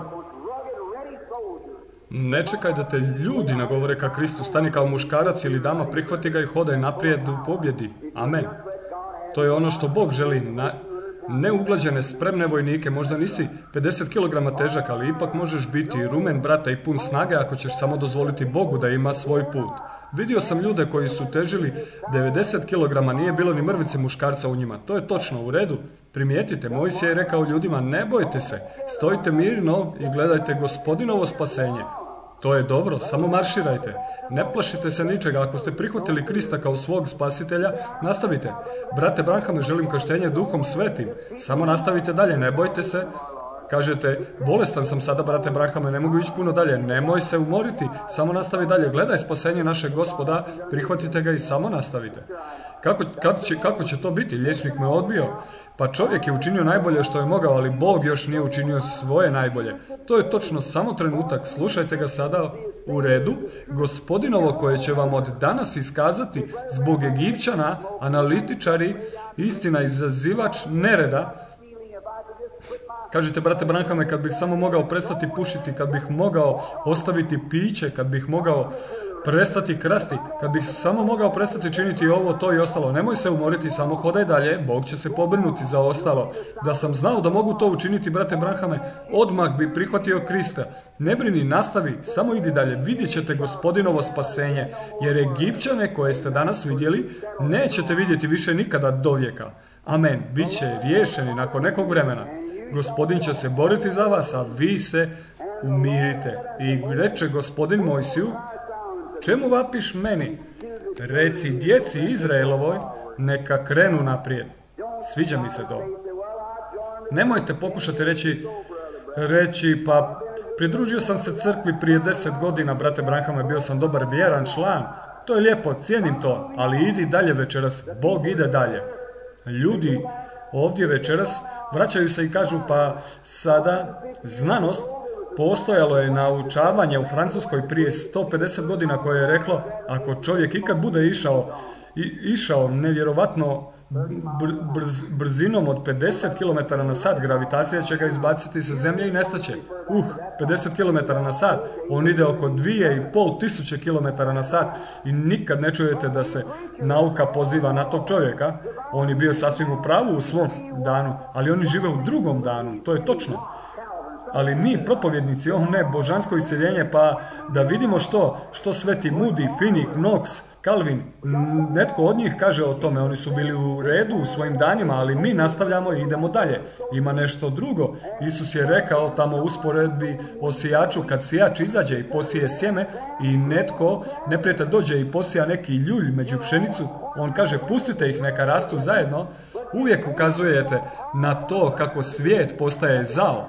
Ne čekaj da te ljudi nagovore ka Kristu, stani kao muškarac ili dama, prihvati ga i hodaj naprijed u pobjedi. Amen. To je ono što Bog želi. Neuglađene, spremne vojnike, možda nisi 50 kg težak, ali ipak možeš biti rumen brata i pun snage ako ćeš samo dozvoliti Bogu da ima svoj put. Vidio sam ljude koji su težili 90 kg, nije bilo ni mrvice muškarca u njima. To je točno, u redu. Primijetite, Mojsije je rekao ljudima, ne bojte se, stojite mirno i gledajte Gospodinovo spasenje. To je dobro, samo marširajte. Ne plašite se ničega. Ako ste prihvatili Krista kao svog spasitelja, nastavite. Brate Branhame, želim krštenje Duhom Svetim. Samo nastavite dalje, ne bojte se. Kažete, bolestan sam sada, brate Branhame, ne mogu ići puno dalje. Nemoj se umoriti, samo nastavi dalje. Gledaj spasenje našeg Gospoda, prihvatite ga i samo nastavite. Kako će to biti? Liječnik me odbio. Pa čovjek je učinio najbolje što je mogao, ali Bog još nije učinio svoje najbolje. To je točno samo trenutak. Slušajte ga sada u redu. Gospodinovo koje će vam od danas iskazati zbog Egipćana, analitičari, istina izazivač nereda. Kažete, brate Branhame, kad bih samo mogao prestati pušiti, kad bih mogao ostaviti piće, kad bih mogao prestati krasti, kad bih samo mogao prestati činiti ovo, to i ostalo. Nemoj se umoriti, samo hodaj dalje, Bog će se pobrinuti za ostalo. Da sam znao da mogu to učiniti, brate Branhame, odmah bi prihvatio Krista. Ne brini, nastavi, samo idi dalje, vidjet ćete Gospodinovo spasenje, jer Egipćane koje ste danas vidjeli, nećete vidjeti više nikada do vijeka. Amen, bit će riješeni nakon nekog vremena. Gospodin će se boriti za vas, a vi se umirite. I reče Gospodin Mojsiju, čemu vapiš meni? Reci djeci Izraelovoj, neka krenu naprijed. Sviđa mi se to. Nemojte pokušati reći, pa pridružio sam se crkvi prije 10 godina, brate Branhame, bio sam dobar vjeran član. To je lijepo, cijenim to, ali idi dalje večeras. Bog ide dalje. Ljudi ovdje večeras vraćaju se i kažu, pa sada znanost, postojalo je naučavanje u Francuskoj prije 150 godina koje je reklo, ako čovjek ikad bude išao nevjerovatno brzinom od 50 km na sat, gravitacija će ga izbaciti sa zemlje i nestaće. 50 km na sat, on ide oko 2500 km na sat i nikad ne čujete da se nauka poziva na tog čovjeka. On je bio sasvim u pravu u svom danu, ali oni žive u drugom danu, to je točno. Ali mi, propovjednici, božansko isceljenje, pa da vidimo što sveti Moody, Finney, Knox, Calvin, netko od njih kaže o tome, oni su bili u redu u svojim danima, ali mi nastavljamo i idemo dalje. Ima nešto drugo. Isus je rekao tamo u usporedbi o sijaču, kad sijač izađe i posije sjeme i netko, neprijatelj dođe i posija neki ljulj među pšenicu, on kaže pustite ih, neka rastu zajedno. Uvijek ukazujete na to kako svijet postaje zao.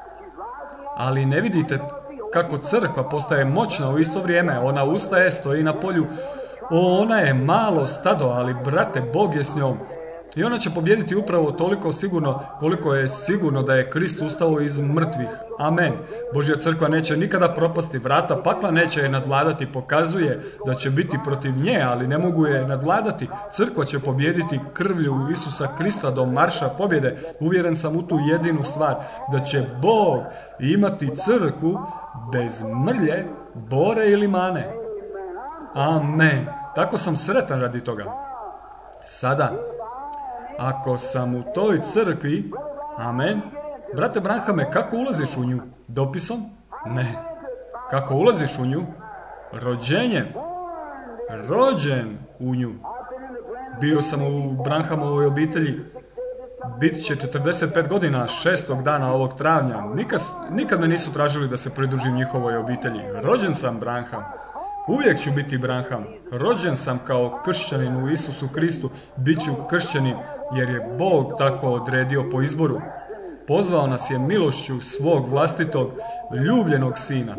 Ali ne vidite kako crkva postaje moćna u isto vrijeme. Ona ustaje, stoji na polju. Ona je malo stado, ali brate, Bog je s njom. I ona će pobijediti upravo toliko sigurno koliko je sigurno da je Krist ustao iz mrtvih. Amen. Božja crkva neće nikada propasti, vrata pakla neće je nadvladati, pokazuje da će biti protiv nje, ali ne mogu je nadvladati. Crkva će pobijediti krvlju Isusa Krista do marša pobjede. Uvjeren sam u tu jedinu stvar, da će Bog imati crkvu bez mrlje, bore ili mane. Amen. Tako sam sretan radi toga. Sada, ako sam u toj crkvi, amen, brate Branhame, kako ulaziš u nju? Dopisom? Ne. Kako ulaziš u nju? Rođenjem. Rođen u nju. Bio sam u Branhamovoj obitelji. Bit će 45 godina, 6. dana ovog travnja. Nikad me nisu tražili da se pridružim njihovoj obitelji. Rođen sam Branham. Uvijek ću biti Branham. Rođen sam kao kršćanin u Isusu Kristu. Biću kršćanin jer je Bog tako odredio po izboru. Pozvao nas je milošću svog vlastitog ljubljenog sina.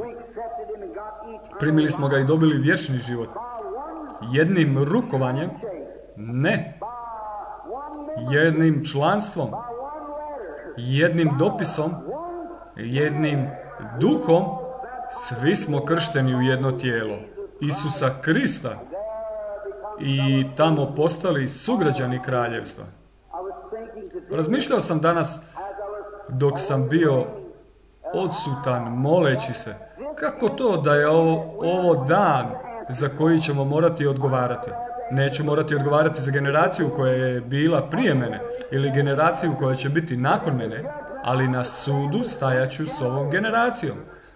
Primili smo ga i dobili vječni život. Jednim rukovanjem? Ne. Jednim članstvom? Jednim dopisom? jednim duhom, svi smo kršteni u jedno tijelo, Isusa Krista, i tamo postali sugrađani kraljevstva. Razmišljao sam danas, dok sam bio odsutan, moleći se, kako to da je ovo dan za koji ćemo morati odgovarati. Neću morati odgovarati za generaciju koja je bila prije mene ili generaciju koja će biti nakon mene, ali na sudu stajaću s ovom generacijom.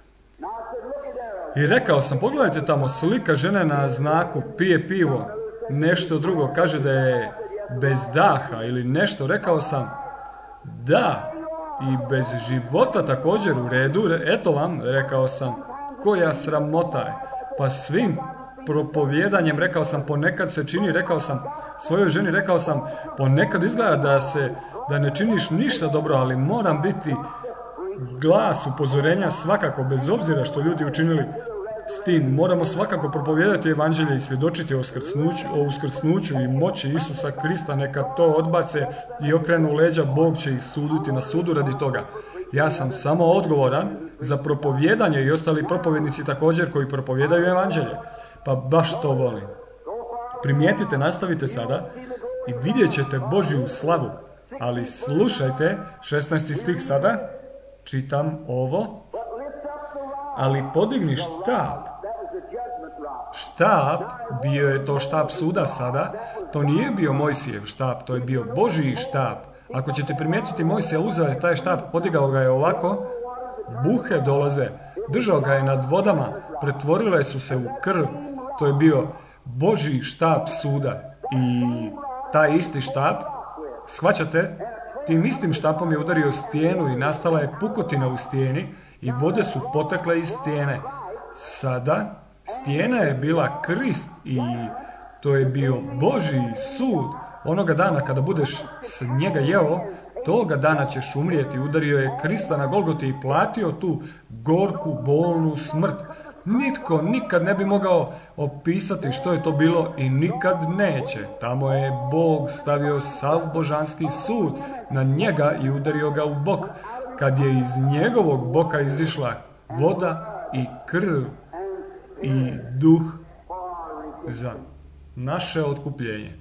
I rekao sam, pogledajte tamo, slika žene na znaku, pije pivo, nešto drugo, kaže da je bez daha ili nešto. Rekao sam, da, i bez života također u redu, eto vam, rekao sam, koja sramota je. Pa svim propovjedanjem, rekao sam, ponekad se čini, rekao sam, svojoj ženi rekao sam, ponekad izgleda da ne činiš ništa dobro, ali moram biti glas upozorenja svakako, bez obzira što ljudi učinili s tim. Moramo svakako propovijedati evanđelje i svjedočiti o uskrsnuću i moći Isusa Krista. Neka to odbace i okrenu leđa, Bog će ih suditi na sudu radi toga. Ja sam samo odgovoran za propovijedanje i ostali propovjednici također koji propovijedaju evanđelje. Pa baš to volim. Primijetite, nastavite sada i vidjet ćete Božju slavu. Ali slušajte, 16. stih sada, čitam ovo. Ali podigni štap. Štap, bio je to štap suda sada, to nije bio Mojsijev štap, to je bio Božji štap. Ako ćete primijetiti, Mojsija uzeo je taj štap, podigao ga je ovako, buhe dolaze, držao ga je nad vodama, pretvorile su se u krv. To je bio Božji štap suda. I taj isti štap, shvaćate, tim istim štapom je udario stijenu i nastala je pukotina u stijeni i vode su potekle iz stijene. Sada stijena je bila Krist i to je bio Božji sud. Onoga dana kada budeš s njega jeo, toga dana ćeš umrijeti. Udario je Krista na Golgoti i platio tu gorku, bolnu smrt. Nitko nikad ne bi mogao opisati što je to bilo i nikad neće. Tamo je Bog stavio sav božanski sud na njega i udario ga u bok. Kad je iz njegovog boka izišla voda i krv i duh za naše otkupljenje.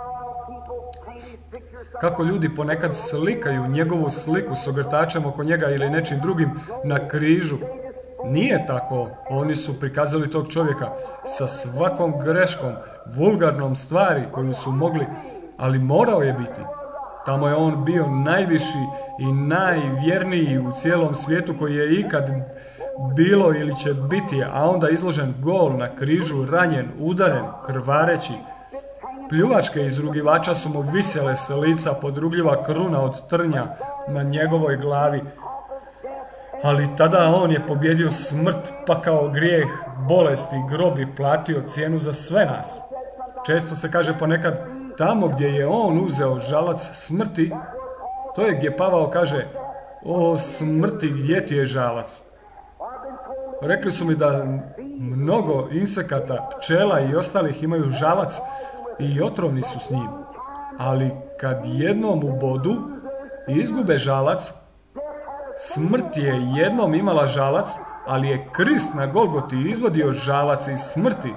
Kako ljudi ponekad slikaju njegovu sliku s ogrtačem oko njega ili nečim drugim na križu. Nije tako. Oni su prikazali tog čovjeka sa svakom greškom, vulgarnom stvari koju su mogli, ali morao je biti. Tamo je on bio najviši i najvjerniji u cijelom svijetu koji je ikad bilo ili će biti, a onda izložen gol na križu, ranjen, udaren, krvareći. Pljuvačke izrugivača su mu visjele s lica, podrugljiva kruna od trnja na njegovoj glavi. Ali tada on je pobjedio smrt, pakao, grijeh, bolest i grob i platio cijenu za sve nas. Često se kaže ponekad, tamo gdje je on uzeo žalac smrti, to je gdje Pavao kaže, o smrti, gdje ti je žalac? Rekli su mi da mnogo insekata, pčela i ostalih imaju žalac i otrovni su s njim. Ali kad jednom ubodu i izgube žalac, smrt je jednom imala žalac, ali je Krist na Golgoti izvodio žalac iz smrti.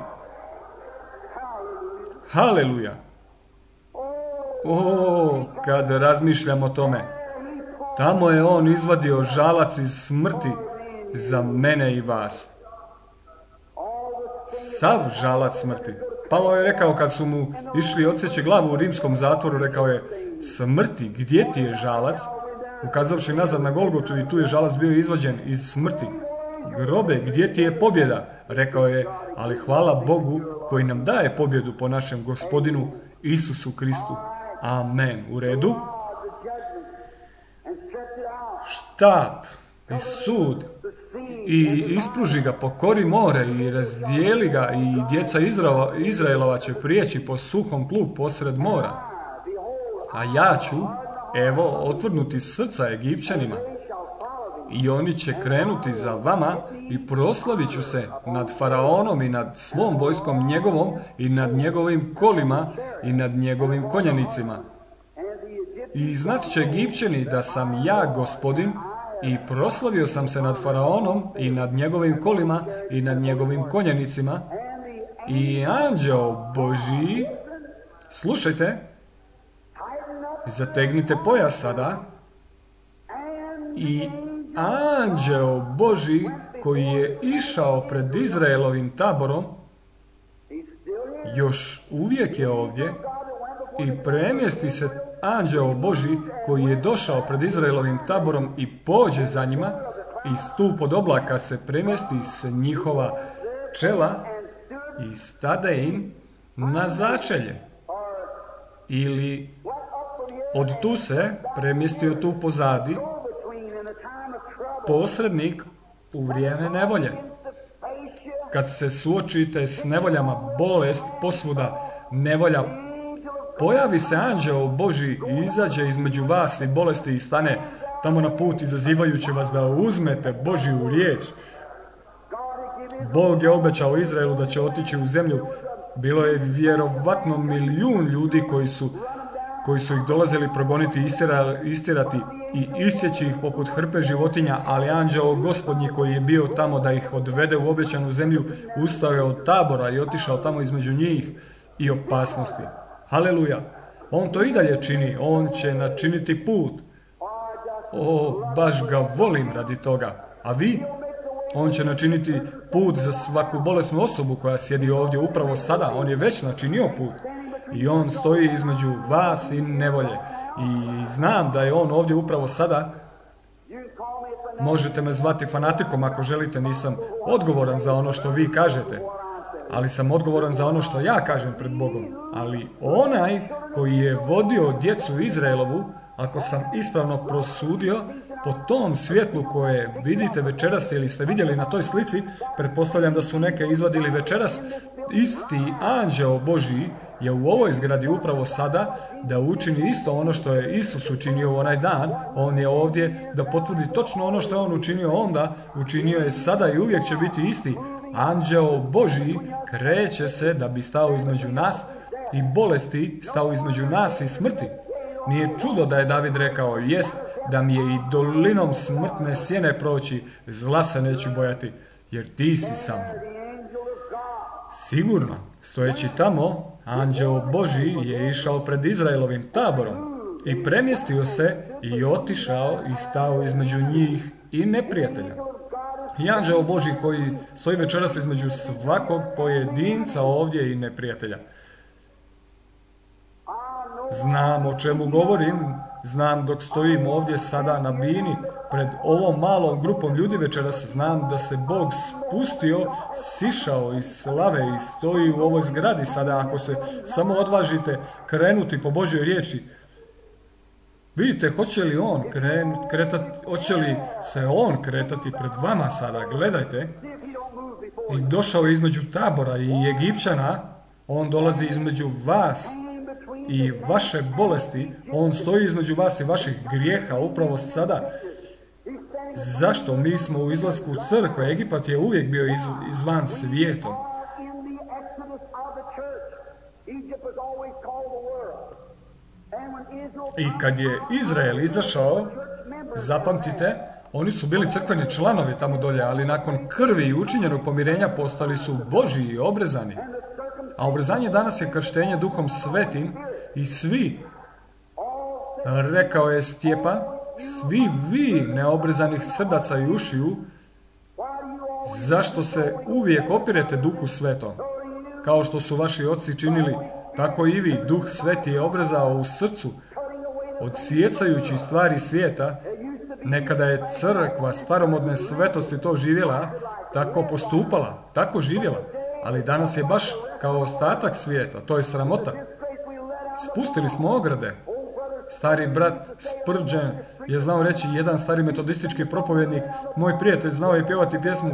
Haleluja! O, kad razmišljam o tome, tamo je on izvadio žalac iz smrti za mene i vas. Sav žalac smrti. Pavao je rekao kad su mu išli odsjeći glavu u rimskom zatvoru, rekao je, smrti, gdje ti je žalac? Ukazavši nazad na Golgotu i tu je žalac bio izvađen iz smrti. Grobe, gdje ti je pobjeda? Rekao je, ali hvala Bogu koji nam daje pobjedu po našem Gospodinu Isusu Kristu. Amen. U redu? Štap i sud i ispruži ga po kori more i razdijeli ga i djeca Izraelova će prijeći po suhom tlu posred mora. A ja ću, evo, otvrnuti srca Egipćanima i oni će krenuti za vama i proslavit ću se nad faraonom i nad svom vojskom njegovom i nad njegovim kolima i nad njegovim konjanicima. I znat će Egipćani da sam ja Gospodin I proslavio sam se nad faraonom i nad njegovim kolima i nad njegovim konjenicima. I anđeo Božji, slušajte, zategnite pojas sada. I anđeo Božji koji je išao pred Izraelovim taborom, još uvijek je ovdje, i premjesti se anđeo Božji koji je došao pred Izraelovim taborom i pođe za njima, i stup od oblaka se premjesti s njihova čela i stade im na začelje. Ili od tu se premjestio tu pozadi posrednik u vrijeme nevolje. Kad se suočite s nevoljama, bolest, posvuda, nevolja, pojavi se anđeo Božji i izađe između vas i bolesti i stane tamo na put izazivajući vas da uzmete Božju riječ. Bog je obećao Izraelu da će otići u zemlju. Bilo je vjerovatno 1 milijun ljudi koji su ih dolazili progoniti, istirati i isjeći ih poput hrpe životinja, ali anđeo Gospodnji koji je bio tamo da ih odvede u obećanu zemlju, ustao je od tabora i otišao tamo između njih i opasnosti. Haleluja! On to i dalje čini, on će načiniti put. O, baš ga volim radi toga. A vi? On će načiniti put za svaku bolesnu osobu koja sjedi ovdje upravo sada. On je već načinio put. I on stoji između vas i nevolje. I znam da je on ovdje upravo sada. Možete me zvati fanatikom ako želite, nisam odgovoran za ono što vi kažete. Ali sam odgovoran za ono što ja kažem pred Bogom. Ali onaj koji je vodio djecu Izraelovu, ako sam ispravno prosudio, po tom svjetlu koje vidite večeras ili ste vidjeli na toj slici, pretpostavljam da su neke izvadili večeras, isti anđeo Božji je u ovoj zgradi upravo sada da učini isto ono što je Isus učinio u onaj dan. On je ovdje da potvrdi točno ono što je on učinio onda, učinio je sada i uvijek će biti isti. Anđeo Božji kreće se da bi stao između nas i bolesti, stao između nas i smrti. Nije čudo da je David rekao, jest da mi je i dolinom smrtne sjene proći, zla se neću bojati, jer ti si sa mnom. Sigurno, stojeći tamo, anđeo Božji je išao pred Izraelovim taborom i premjestio se i otišao i stao između njih i neprijatelja. I anđeo Božji koji stoji večeras između svakog pojedinca ovdje i neprijatelja. Znam o čemu govorim, znam dok stojim ovdje sada na bini pred ovom malom grupom ljudi večeras, znam da se Bog spustio, sišao iz slave i stoji u ovoj zgradi sada. Ako se samo odvažite krenuti po Božjoj riječi, vidite, hoće li on hoće li se on kretati pred vama sada, gledajte. I došao je između tabora i Egipćana, on dolazi između vas i vaše bolesti, on stoji između vas i vaših grijeha upravo sada. Zašto? Mi smo u izlasku crkve, Egipat je uvijek bio izvan svijetom. I kad je Izrael izašao, zapamtite, oni su bili crkveni članovi tamo dolje, ali nakon krvi i učinjenog pomirenja postali su Božji i obrezani. A obrezanje danas je krštenje Duhom Svetim i svi, rekao je Stjepan, svi vi neobrezanih srdaca i ušiju, zašto se uvijek opirete Duhu Svetom? Kao što su vaši oci činili, tako i vi, Duh Sveti je obrezao u srcu, odsjecajući stvari svijeta. Nekada je crkva staromodne svetosti to živjela, tako postupala, tako živjela, ali danas je baš kao ostatak svijeta, to je sramota. Spustili smo ograde. Stari brat Spurgeon je znao reći, jedan stari metodistički propovjednik, moj prijatelj znao je pjevati pjesmu,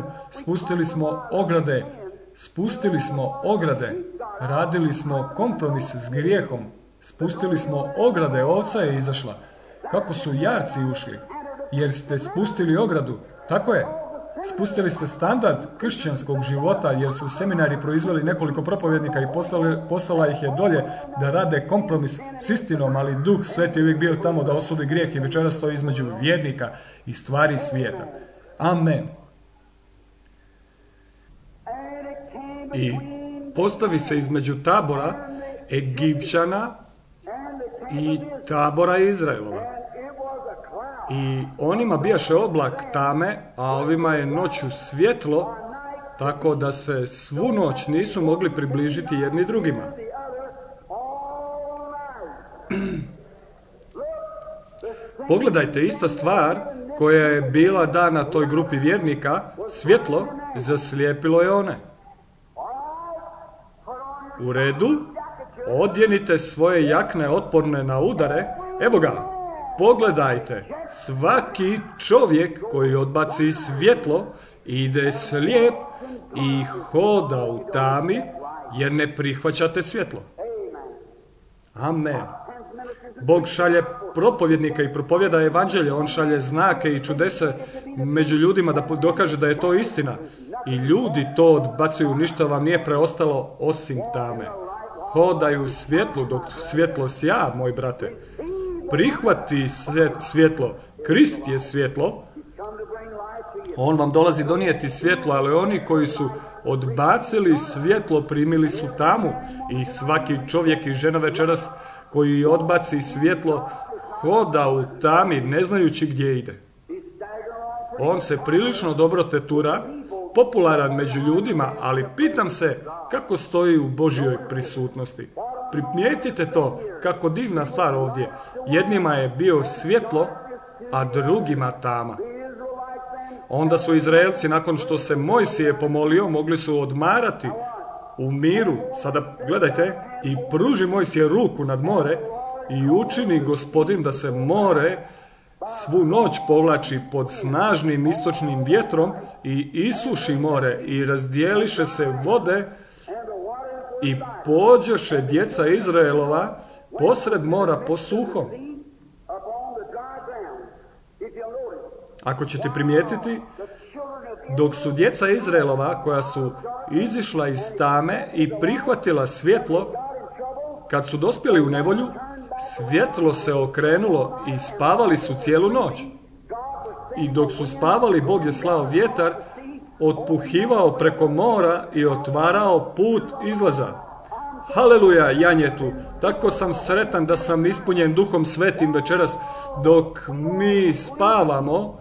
spustili smo ograde, radili smo kompromis s grijehom, spustili smo ograde, ovca je izašla. Kako su jarci ušli, jer ste spustili ogradu, tako je. Spustili ste standard kršćanskog života jer su seminari proizveli nekoliko propovjednika i poslala ih je dolje da rade kompromis s istinom, ali Duh Sveti uvijek bio tamo da osudi grijeh i večeras stoji između vjernika i stvari svijeta. Amen. I postavi se između tabora Egipćana i tabora Izraelova. I onima bijaše oblak tame, a ovima je noću svjetlo, tako da se svu noć nisu mogli približiti jedni drugima. Pogledajte, ista stvar koja je bila dana toj grupi vjernika, svjetlo, zaslijepilo je one. U redu, odjenite svoje jakne otporne na udare, evo ga, pogledajte, svaki čovjek koji odbaci svjetlo ide slijep i hoda u tami jer ne prihvaćate svjetlo. Amen. Bog šalje propovjednika i propovjeda evanđelje, on šalje znake i čudese među ljudima da dokaže da je to istina. I ljudi to odbacuju, ništa vam nije preostalo osim tame. Hodaju u svjetlu dok svjetlo sja, moj brate. Prihvati svjetlo, Krist je svjetlo, on vam dolazi donijeti svjetlo, ali oni koji su odbacili svjetlo primili su tamu i svaki čovjek i žena večeras koji odbaci svjetlo hoda u tami ne znajući gdje ide. On se prilično dobro tetura, popularan među ljudima, ali pitam se kako stoji u Božjoj prisutnosti. Primijetite to, kako divna stvar ovdje. Jednima je bio svjetlo, a drugima tama. Onda su Izraelci, nakon što se Mojsije pomolio, mogli su odmarati u miru. Sada gledajte, i pruži Mojsije ruku nad more i učini Gospodin da se more svu noć povlači pod snažnim istočnim vjetrom i isuši more i razdijeliše se vode i pođoše djeca Izraelova posred mora po suhom. Ako ćete primijetiti, dok su djeca Izraelova koja su izišla iz tame i prihvatila svjetlo, kad su dospjeli u nevolju, svjetlo se okrenulo i spavali su cijelu noć. I dok su spavali, Bog je slao vjetar, otpuhivao preko mora i otvarao put izlaza. Haleluja, janjetu, tako sam sretan da sam ispunjen Duhom Svetim večeras. Dok mi spavamo,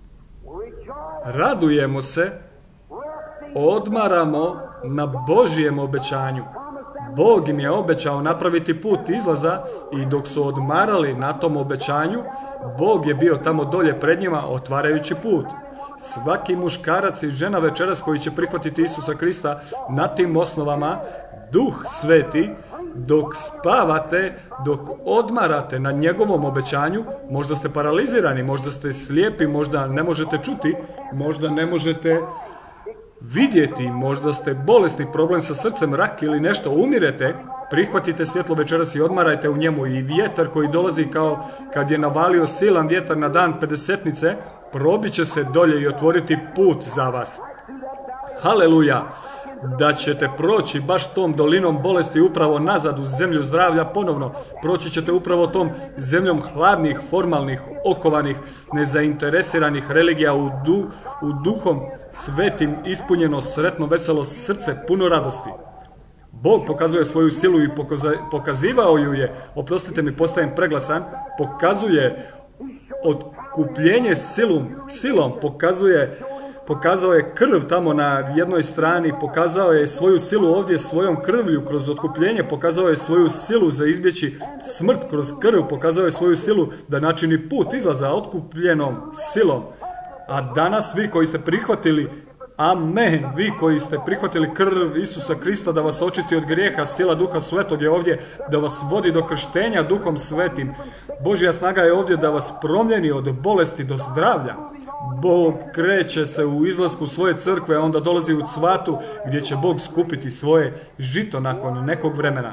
radujemo se, odmaramo na Božjem obećanju. Bog im je obećao napraviti put izlaza i dok su odmarali na tom obećanju, Bog je bio tamo dolje pred njima otvarajući put. Svaki muškarac i žena večeras koji će prihvatiti Isusa Krista na tim osnovama, Duh Sveti, dok spavate, dok odmarate na njegovom obećanju, možda ste paralizirani, možda ste slijepi, možda ne možete čuti, možda ne možete vidjeti, možda ste bolesni, problem sa srcem, rak ili nešto, umirete, prihvatite svjetlo večeras i odmarajte u njemu. I vjetar koji dolazi kao kad je navalio silan vjetar na dan pedesetnice, probiće se dolje i otvoriti put za vas. Haleluja! Da ćete proći baš tom dolinom bolesti upravo nazad u zemlju zdravlja ponovno. Proći ćete upravo tom zemljom hladnih, formalnih, okovanih, nezainteresiranih religija u Duhom Svetim ispunjeno, sretno, veselo srce, puno radosti. Bog pokazuje svoju silu i pokazivao ju je, oprostite mi, postajem preglasan, pokazuje otkupljenje silom, pokazao je krv tamo na jednoj strani, pokazao je svoju silu ovdje svojom krvlju kroz otkupljenje, pokazao je svoju silu za izbjeći smrt kroz krv, pokazao je svoju silu da načini put izlaza otkupljenom silom. A danas vi koji ste prihvatili, amen, vi koji ste prihvatili krv Isusa Krista da vas očisti od grijeha, sila Duha Svetog je ovdje da vas vodi do krštenja Duhom Svetim. Božja snaga je ovdje da vas promijeni od bolesti do zdravlja. Bog kreće se u izlasku svoje crkve, a onda dolazi u cvatu gdje će Bog skupiti svoje žito nakon nekog vremena.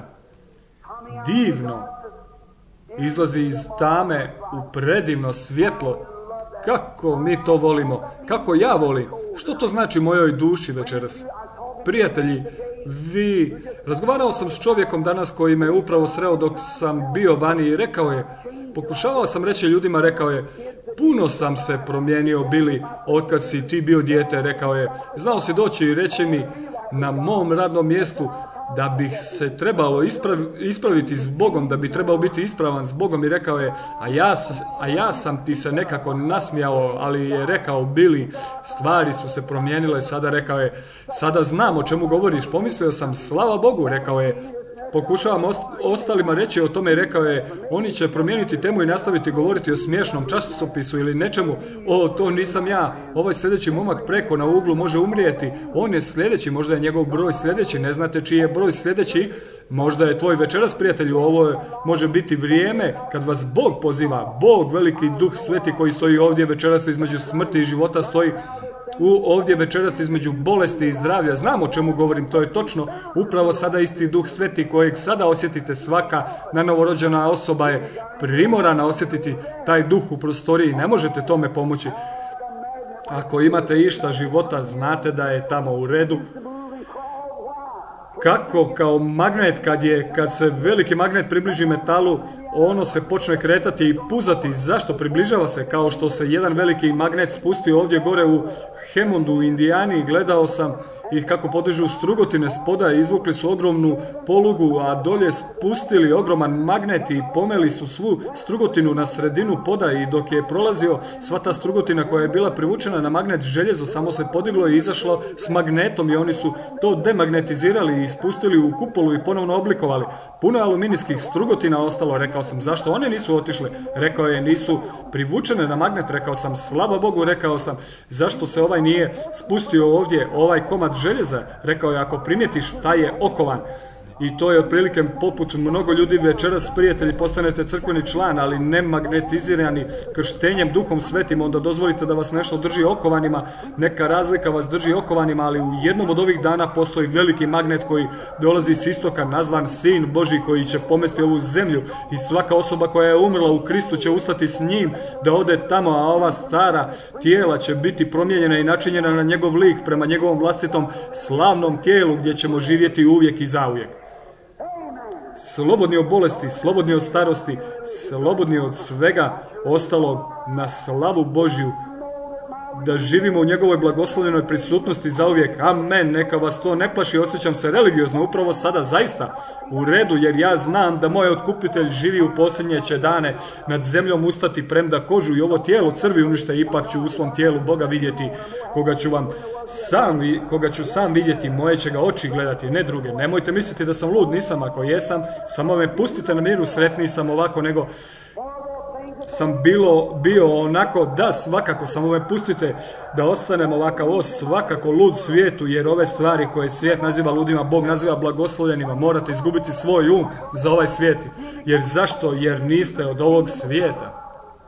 Divno izlazi iz tame u predivno svjetlo Kako mi to volimo, kako ja volim. Što to znači mojoj duši večeras? Prijatelji, razgovarao sam s čovjekom danas koji me upravo sreo dok sam bio vani i rekao je, pokušavao sam reći ljudima, rekao je, puno sam se promijenio, Bili, otkad si ti bio dijete, rekao je, znao si doći i reći mi na mom radnom mjestu da bih se trebalo ispraviti s Bogom, da bi trebao biti ispravan s Bogom i rekao je, a ja sam ti se nekako nasmijao, ali je rekao, Bili, stvari su se promijenile, sada rekao je, sada znam o čemu govoriš, pomislio sam, slava Bogu, rekao je, pokušavam ostalima reći o tome i rekao je, oni će promijeniti temu i nastaviti govoriti o smiješnom časopisu ili nečemu, to nisam ja, ovaj sljedeći momak preko na uglu može umrijeti, on je sljedeći, možda je njegov broj sljedeći, ne znate čiji je broj sljedeći, možda je tvoj večeras, prijatelju, ovo može biti vrijeme kad vas Bog poziva, Bog, veliki duh sveti koji stoji ovdje večeras između smrti i života, stoji ovdje večeras između bolesti i zdravlja. Znam o čemu govorim, to je točno. Upravo sada isti duh sveti kojeg sada osjetite, svaka novorođena osoba je primorana osjetiti taj duh u prostoriji. Ne možete tome pomoći. Ako imate išta života, znate da je tamo u redu. Kako kao magnet, kad se veliki magnet približi metalu, ono se počne kretati i puzati. Zašto? Približava se, kao što se jedan veliki magnet spustio ovdje gore u Hammondu u Indijani. Gledao sam ih kako podižu strugotine spoda, izvukli su ogromnu polugu, a dolje spustili ogroman magnet i pomeli su svu strugotinu na sredinu poda i dok je prolazio, sva ta strugotina koja je bila privučena na magnet, željezo samo se podiglo i izašlo s magnetom i oni su to demagnetizirali i spustili u kupolu i ponovno oblikovali. Puno aluminijskih strugotina ostalo, rekao sam, zašto one nisu otišle? Rekao je, nisu privučene na magnet, rekao sam, slava Bogu, rekao sam, zašto se ovaj nije spustio ovdje, ovaj komad željeza, rekao je, ako primijetiš, taj je okovan. I to je otprilike poput mnogo ljudi večeras, prijatelji, postanete crkveni član, ali ne magnetizirani krštenjem duhom svetim, onda dozvolite da vas nešto drži okovanima, neka razlika vas drži okovanima, ali u jednom od ovih dana postoji veliki magnet koji dolazi s istoka, nazvan Sin Božji, koji će pomesti ovu zemlju i svaka osoba koja je umrla u Kristu će ustati s njim da ode tamo, a ova stara tijela će biti promijenjena i načinjena na njegov lik prema njegovom vlastitom slavnom tijelu gdje ćemo živjeti uvijek i zauvijek. Slobodni od bolesti, slobodni od starosti, slobodni od svega ostalog, na slavu Božju, da živimo u njegovoj blagoslovljenoj prisutnosti zauvijek. Amen, neka vas to ne plaši, osjećam se religiozno upravo sada, zaista u redu, jer ja znam da moj otkupitelj živi u posljednje će dane nad zemljom ustati, premda kožu i ovo tijelo crvi unište, ipak ću u svom tijelu Boga vidjeti, koga ću sam vidjeti, moje će ga oči gledati, ne druge. Nemojte misliti da sam lud, nisam, ako jesam, samo me pustite na miru, sretniji sam ovako nego sam bio onako, da, svakako, samo me pustite da ostanem ovakav, svakako lud svijetu, jer ove stvari koje svijet naziva ludima, Bog naziva blagoslovljenima, morate izgubiti svoj um za ovaj svijet. Jer zašto? Jer niste od ovog svijeta.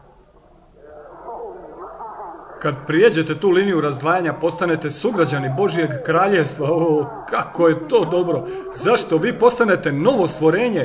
Kad prijeđete tu liniju razdvajanja, postanete sugrađani Božjeg kraljevstva. Kako je to dobro! Zašto? Vi postanete novo stvorenje.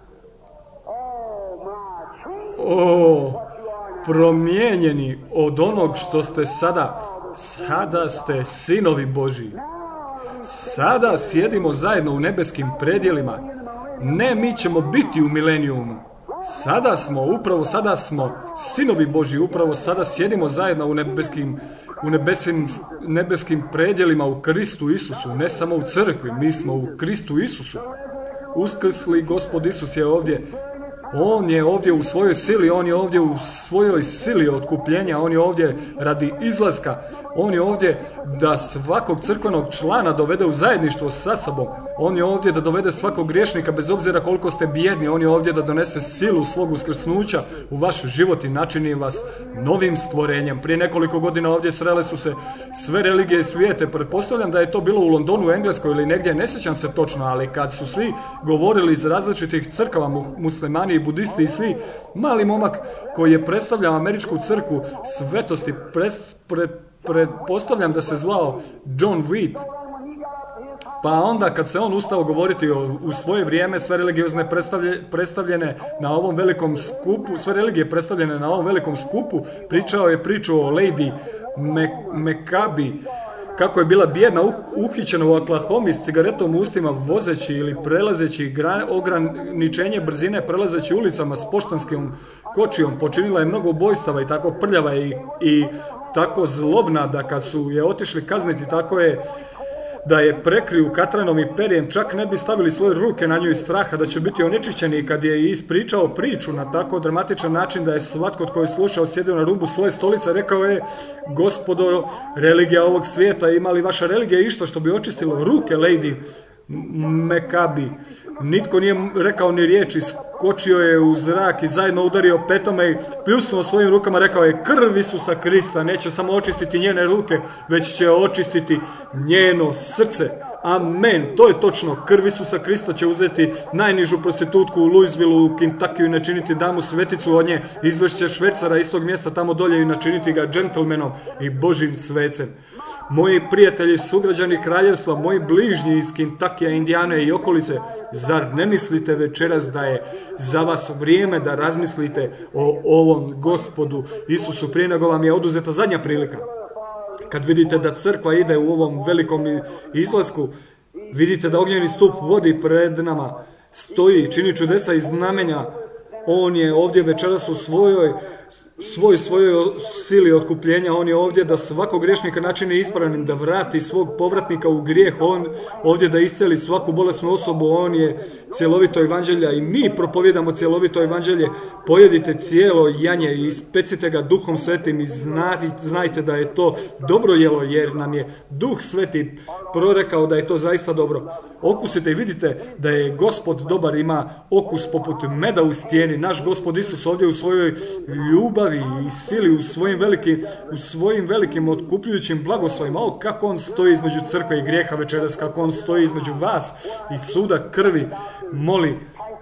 Promijenjeni od onog što ste sada. Sada ste sinovi Božji. Sada sjedimo zajedno u nebeskim predjelima. Ne, mi ćemo biti u milenijumu. Upravo sada smo sinovi Božji, upravo sada sjedimo zajedno u nebeskim predjelima u Kristu Isusu, ne samo u crkvi, mi smo u Kristu Isusu. Uskrsli Gospod Isus je ovdje. On je ovdje u svojoj sili, on je ovdje u svojoj sili otkupljenja, on je ovdje radi izlaska, on je ovdje da svakog crkvenog člana dovede u zajedništvo sa sobom, on je ovdje da dovede svakog griješnika bez obzira koliko ste bijedni, on je ovdje da donese silu svog uskrsnuća u vaš život i načini vas novim stvorenjem. Prije nekoliko godina ovdje srele su se sve religije svijete, pretpostavljam da je to bilo u Londonu, u Engleskoj ili negdje, ne sjećam se točno, ali kad su svi govorili iz različitih crkava, muslimani i budisti i svi, mali momak koji je predstavljao američku crkvu svetosti, pretpostavljam da se zvao John Wheat, Pa onda kad se on ustao govoriti u svoje vrijeme sve religiozne predstavljene na ovom velikom skupu, sve religije predstavljene na ovom velikom skupu, pričao je priču o Lady Mekabi, kako je bila bijedna uhićena u Oklahomi s cigaretom u ustima vozeći ili prelazeći ograničenje brzine, prelazeći ulicama s poštanskim kočijom, počinila je mnogo ubojstava i tako prljava i tako zlobna da kad su je otišli kazniti, tako je da je prekriju katranom i perijem, čak ne bi stavili svoje ruke na nju iz straha da će biti onečišćeni. I kad je ispričao priču na tako dramatičan način da je svatko tko je slušao sjedio na rubu svoje stolice, rekao je: gospodo, religija ovog svijeta, ima li vaša religija išta što bi očistilo ruke Lady Mekabi? Nitko nije rekao ni riječi, skočio je u zrak i zajedno udario petama i pljusnuo svojim rukama, rekao je: krv Isusa Krista neće samo očistiti njene ruke, već će očistiti njeno srce. Amen, to je točno. Krv Isusa Krista će uzeti najnižu prostitutku u Louisvilleu u Kentuckyu i načiniti damu sveticu od nje, izvešće švercara istog mjesta tamo dolje i načiniti ga džentlmenom i Božim svecem. Moji prijatelji, sugrađani kraljevstva, moji bližnji iz Kentuckya, Indijane i okolice, zar ne mislite večeras da je za vas vrijeme da razmislite o ovom Gospodu Isusu prije nego vam je oduzeta zadnja prilika? Kad vidite da crkva ide u ovom velikom izlasku, vidite da ognjeni stup vodi pred nama, stoji, čini čudesa i znamenja. On je ovdje večeras u svojoj sili otkupljenja. On je ovdje da svakog griješnika načini ispravnim, da vrati svog povratnika u grijeh. On ovdje da isceli svaku bolesnu osobu. On je cjelovito evanđelja i mi propovjedamo cjelovito evanđelje. Pojedite cijelo janje i ispecite ga Duhom Svetim i znajte da je to dobro jelo, jer nam je Duh Sveti prorekao da je to zaista dobro. Okusite i vidite da je Gospod dobar, ima okus poput meda u stijeni. Naš Gospod Isus ovdje u svojoj ljubavi i sili, u svojim velikim otkupljujućim blagoslovima. O, kako on stoji između crkve i grijeha večeras, kako on stoji između vas i suda krvi. Moli,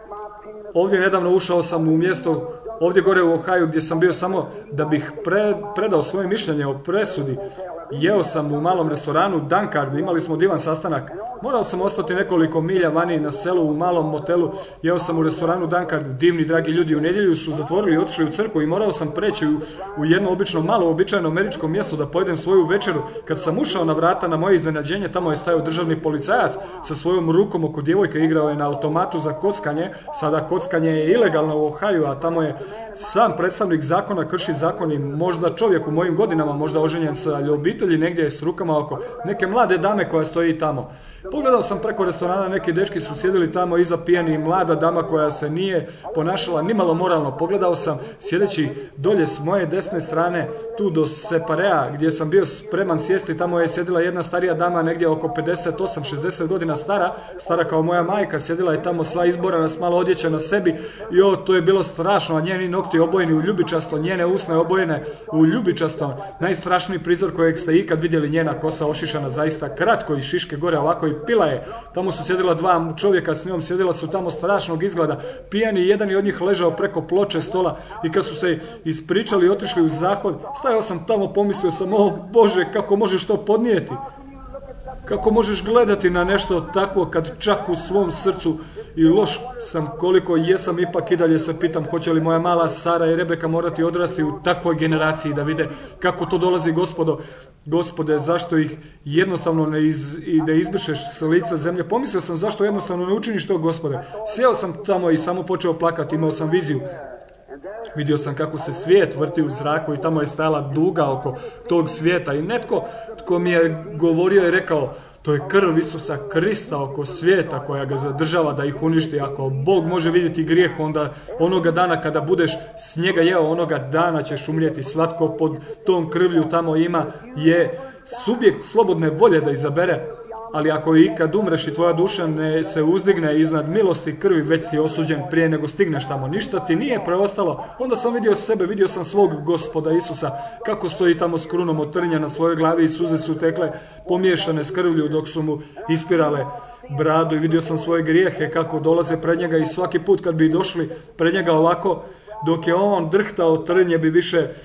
ovdje nedavno ušao sam u mjesto ovdje gore u Ohaju gdje sam bio samo da bih predao svoje mišljenje o presudi. Jeo sam u malom restoranu Dunkard, imali smo divan sastanak. Morao sam ostati nekoliko milja vani na selu u malom motelu. Jeo sam u restoranu Dunkard, divni dragi ljudi. U nedjelju su zatvorili i otišli u crkvu i morao sam preći u jedno obično malo običajno američko mjesto da pojedem svoju večeru. Kad sam ušao na vrata, na moje iznenađenje, tamo je stajao državni policajac sa svojom rukom oko djevojke, igrao je na automatu za kockanje. Sada kockanje je ilegalno u Ohaju, a tamo je sam predstavnik zakona, krši zakon i možda čovjek u mojim godinama, možda oženjen sa obitelji negdje s rukama oko neke mlade dame koja stoji tamo. Pogledao sam preko restorana, neki dečki su sjedili tamo iza pijani, mlada dama koja se nije ponašala nimalo moralno. Pogledao sam sjedeći dolje s moje desne strane, tu do Separea, gdje sam bio spreman sjesti, tamo je sjedila jedna starija dama, negdje oko 58-60 godina stara kao moja majka, sjedila je tamo sva izborana, s malo odjeća na sebi i to je bilo strašno, a njeni nokti obojeni u ljubičasto, njene usne obojene u ljubičasto, najstrašniji prizor kojeg ste ikad vidjeli, njena kosa ošišana zaista kratko i šiške gore ovako i pila je. Tamo su sjedila dva čovjeka s njom, sjedila su tamo strašnog izgleda, pijani, jedan je od njih ležao preko ploče stola i kad su se ispričali i otišli u zahod, stajao sam tamo, pomislio sam, o Bože, kako možeš to podnijeti? Kako možeš gledati na nešto takvo kad čak u svom srcu i loš sam koliko jesam, ipak i dalje se pitam hoće li moja mala Sara i Rebeka morati odrasti u takvoj generaciji da vide kako to dolazi, Gospode, zašto ih jednostavno ne izbrišeš sa lica zemlje? Pomislio sam zašto jednostavno ne učiniš to, Gospode. Sjeo sam tamo i samo počeo plakati, imao sam viziju. Vidio sam kako se svijet vrti u zraku i tamo je stajala duga oko tog svijeta i netko tko mi je govorio i rekao, to je krv Isusa Krista oko svijeta koja ga zadržava da ih uništi. Ako Bog može vidjeti grijeh, onda onoga dana kada budeš s njega jeo, onoga dana ćeš umrijeti. Svatko pod tom krvlju tamo je subjekt slobodne volje da izabere. Ali ako ikad umreš i tvoja duša ne se uzdigne iznad milosti krvi, već si osuđen prije nego stigneš tamo. Ništa ti nije preostalo. Onda sam vidio sebe, vidio sam svog Gospoda Isusa, kako stoji tamo s krunom od trnja na svojoj glavi i suze su tekle pomiješane s krvlju dok su mu ispirale bradu i vidio sam svoje grijehe kako dolaze pred njega i svaki put kad bi došli pred njega ovako, dok je on drhtao, trnje bi više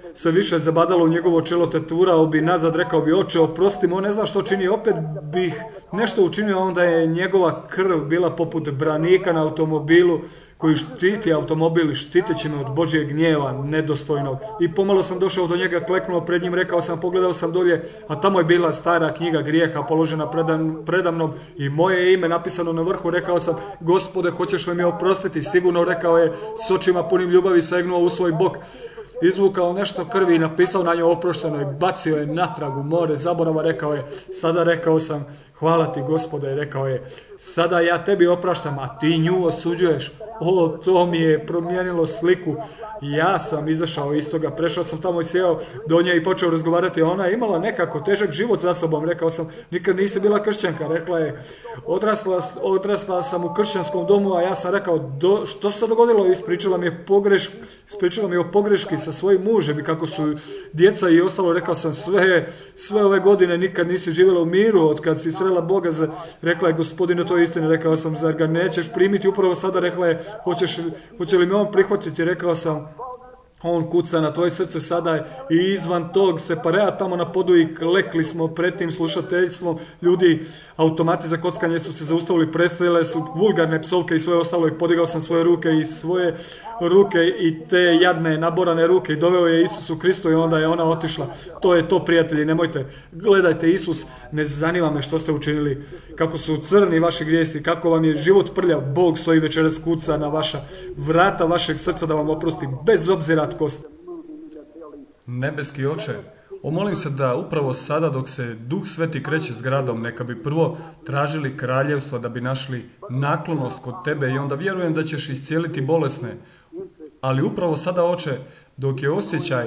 se više zabadalo u njegovo čelo, te turao bi nazad, rekao bi: oče, oprosti mu, on ne zna što čini, opet bih nešto učinio, onda je njegova krv bila poput branika na automobilu koji štiti automobil, štiteći me od Božjeg gnjeva nedostojnog. I pomalo sam došao do njega, kleknuo pred njim, rekao sam, pogledao sam dolje, a tamo je bila stara knjiga grijeha položena predamnom i moje ime napisano na vrhu. Rekao sam: Gospode, hoćeš li mi oprostiti? Sigurno, rekao je, s očima punim ljubavi segnuo u svoj bok, izvukao nešto krvi i napisao na njoj oprošteno i bacio je natrag u more zaborava. Rekao je: sada, rekao sam, hvala ti, Gospode. Rekao je: sada ja tebi opraštam, a ti nju osuđuješ. O, to mi je promijenilo sliku. Ja sam izašao iz toga, prešao sam tamo i sjeo do nje i počeo razgovarati. Ona je imala nekako težak život za sobom. Rekao sam: nikad nisi bila kršćanka. Rekla je: odrasla sam u kršćanskom domu. A ja sam rekao: što se dogodilo? Ispričala mi je o pogreški sa svojim mužem i kako su djeca i ostalo. Rekao sam: sve ove godine nikad nisi živjela u miru od kad si srela Boga. Rekla je: Gospodine, to je istina. Rekao sam: zar ga nećeš primiti upravo sada? Rekla je: hoće li me on prihvatiti? Rekao sam: on kuca na tvoje srce sada i izvan tog separea tamo na podu i klekli smo pred tim slušateljstvom. Ljudi, automati za kockanje su se zaustavili, prestajale su vulgarne psovke i sve ostalo i podigao sam svoje ruke i te jadne naborane ruke i doveo je Isusu Kristu i onda je ona otišla. To je to, prijatelji, nemojte. Gledajte, Isus, ne zanima me što ste učinili, kako su crni vaši grijesi, kako vam je život prljav. Bog stoji večeras, kuca na vaša vrata vašeg srca da vam oprosti, bez obzira tko ste. Nebeski Oče, omolim se da upravo sada dok se Duh Sveti kreće zgradom, neka bi prvo tražili kraljevstvo da bi našli naklonost kod tebe i onda vjerujem da ćeš iscijeliti bolesne. Ali upravo sada, Oče, dok je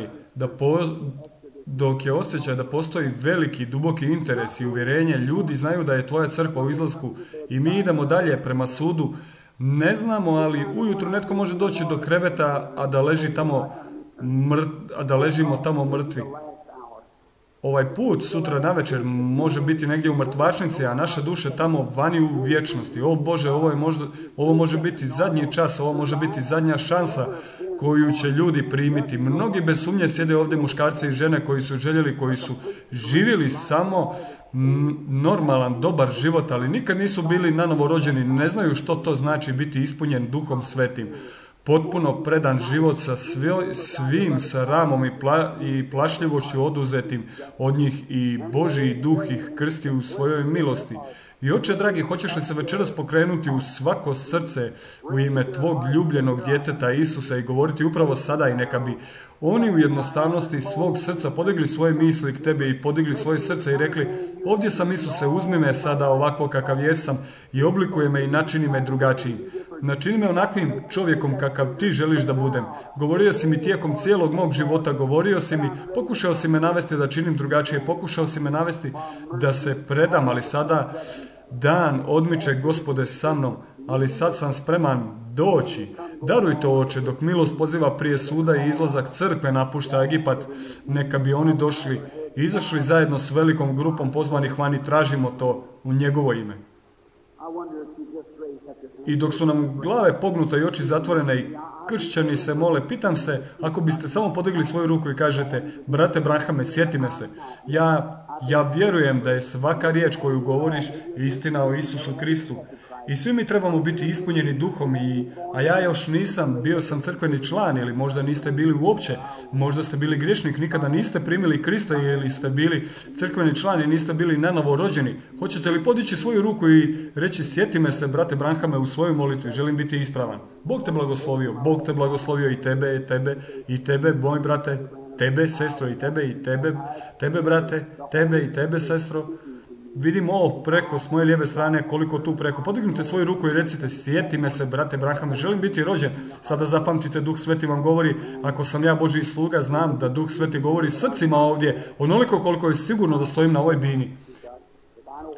osjećaj da postoji veliki, duboki interes i uvjerenje, ljudi znaju da je tvoja crkva u izlasku i mi idemo dalje prema sudu. Ne znamo, ali ujutro netko može doći do kreveta, a da ležimo tamo mrtvi. Ovaj put sutra navečer može biti negdje u mrtvačnici, a naše duše tamo vani u vječnosti. O Bože, ovo može biti zadnji čas, ovo može biti zadnja šansa koju će ljudi primiti. Mnogi bez sumnje sjede ovdje muškarci i žene koji su željeli, koji su živjeli samo normalan, dobar život, ali nikad nisu bili nanovo rođeni, ne znaju što to znači biti ispunjen Duhom Svetim. Potpuno predan život sa svim sramom i plašljivošću oduzetim od njih i Božji Duh ih krsti u svojoj milosti. I Oče dragi, hoćeš li se večeras pokrenuti u svako srce u ime tvog ljubljenog djeteta Isusa i govoriti upravo sada i neka bi oni u jednostavnosti svog srca podigli svoje misli k tebi i podigli svoje srce i rekli: ovdje sam, Isuse, uzmi me sada ovako kakav jesam i oblikuje me i načini me drugačijim. Načini me onakvim čovjekom kakav ti želiš da budem. Govorio si mi tijekom cijelog mog života, govorio si mi, pokušao si me navesti da činim drugačije, pokušao si me navesti da se predam, ali sada dan odmiče, Gospode, sa mnom, ali sad sam spreman doći. Daruj to, Oče, dok milost poziva prije suda i izlazak crkve napušta Egipat, neka bi oni došli i izašli zajedno s velikom grupom pozvanih vani, tražimo to u njegovo ime. I dok su nam glave pognute i oči zatvorene i kršćani se mole, pitam se, ako biste samo podigli svoju ruku i kažete: brate Branhame, sjeti me se. Ja vjerujem da je svaka riječ koju govoriš istina o Isusu Kristu. I svi mi trebamo biti ispunjeni duhom, a ja još nisam, bio sam crkveni član, ili možda niste bili uopće, možda ste bili griješnik, nikada niste primili Krista, ili ste bili crkveni član i niste bili nanovo rođeni. Hoćete li podići svoju ruku i reći: sjeti me se, brate Branhame, u svojoj molitvi, želim biti ispravan. Bog te blagoslovio i tebe, moj brate, tebe, sestro, i tebe, brate, i tebe, sestro. Vidim ovo preko s moje lijeve strane, koliko tu preko. Podignite svoju ruku i recite: sjeti me se, brate Branhame, želim biti rođen. Sada zapamtite, Duh Sveti vam govori, ako sam ja Božji sluga, znam da Duh Sveti govori srcima ovdje, onoliko koliko je sigurno da stojim na ovoj bini.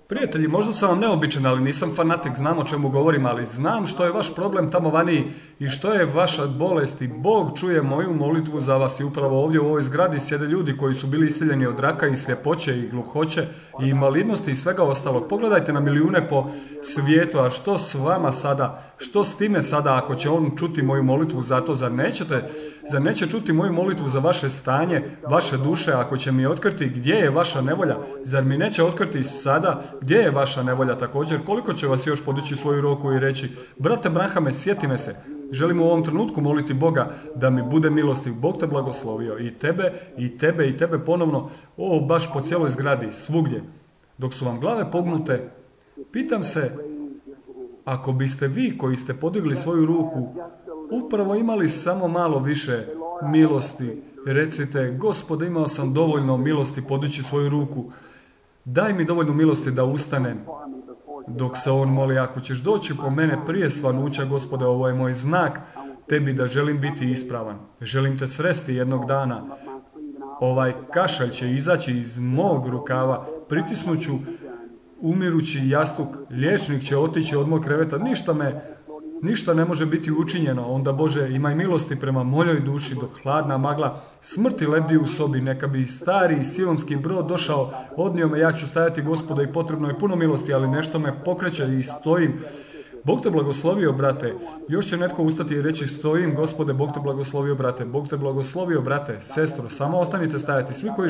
Prijatelji, možda sam vam neobičan, ali nisam fanatik, znam o čemu govorim, ali znam što je vaš problem tamo vani i što je vaša bolest i Bog čuje moju molitvu za vas i upravo ovdje u ovoj zgradi sjede ljudi koji su bili iscijeljeni od raka i sljepoće i gluhoće i invalidnosti i svega ostalog. Pogledajte na milijune po svijetu, a što s vama sada, što s time sada ako će on čuti moju molitvu za to, zar neće čuti moju molitvu za vaše stanje, vaše duše, ako će mi otkriti gdje je vaša nevolja, zar mi neće otkriti sada gdje je vaša nevolja također, koliko će vas još podići svoju ruku i reći, brate Branhame, sjeti me se, želim u ovom trenutku moliti Boga da mi bude milostiv, Bog te blagoslovio i tebe ponovno, baš po cijeloj zgradi, svugdje. Dok su vam glave pognute, pitam se, ako biste vi koji ste podigli svoju ruku upravo imali samo malo više milosti, recite, Gospode, imao sam dovoljno milosti podići svoju ruku, daj mi dovoljno milosti da ustanem. Dok se on moli, ako ćeš doći po mene prije svanuća, Gospode, ovo je moj znak tebi da želim biti ispravan. Želim te sresti jednog dana. Ovaj kašalj će izaći iz mog rukava, pritisnuću umirući jastuk, liječnik će otići od mog kreveta, ništa ne može biti učinjeno, onda Bože imaj milosti prema mojoj duši dok hladna magla smrti lebdi u sobi, neka bi stari sionski brod došao, odnio me, ja ću stajati Gospoda i potrebno je puno milosti, ali nešto me pokreće i stojim. Bog te blagoslovio, brate. Još će netko ustati i reći, stojim, Gospode, Bog te blagoslovio, brate. Bog te blagoslovio, brate, sestro. Samo ostanite stajati. Svi koji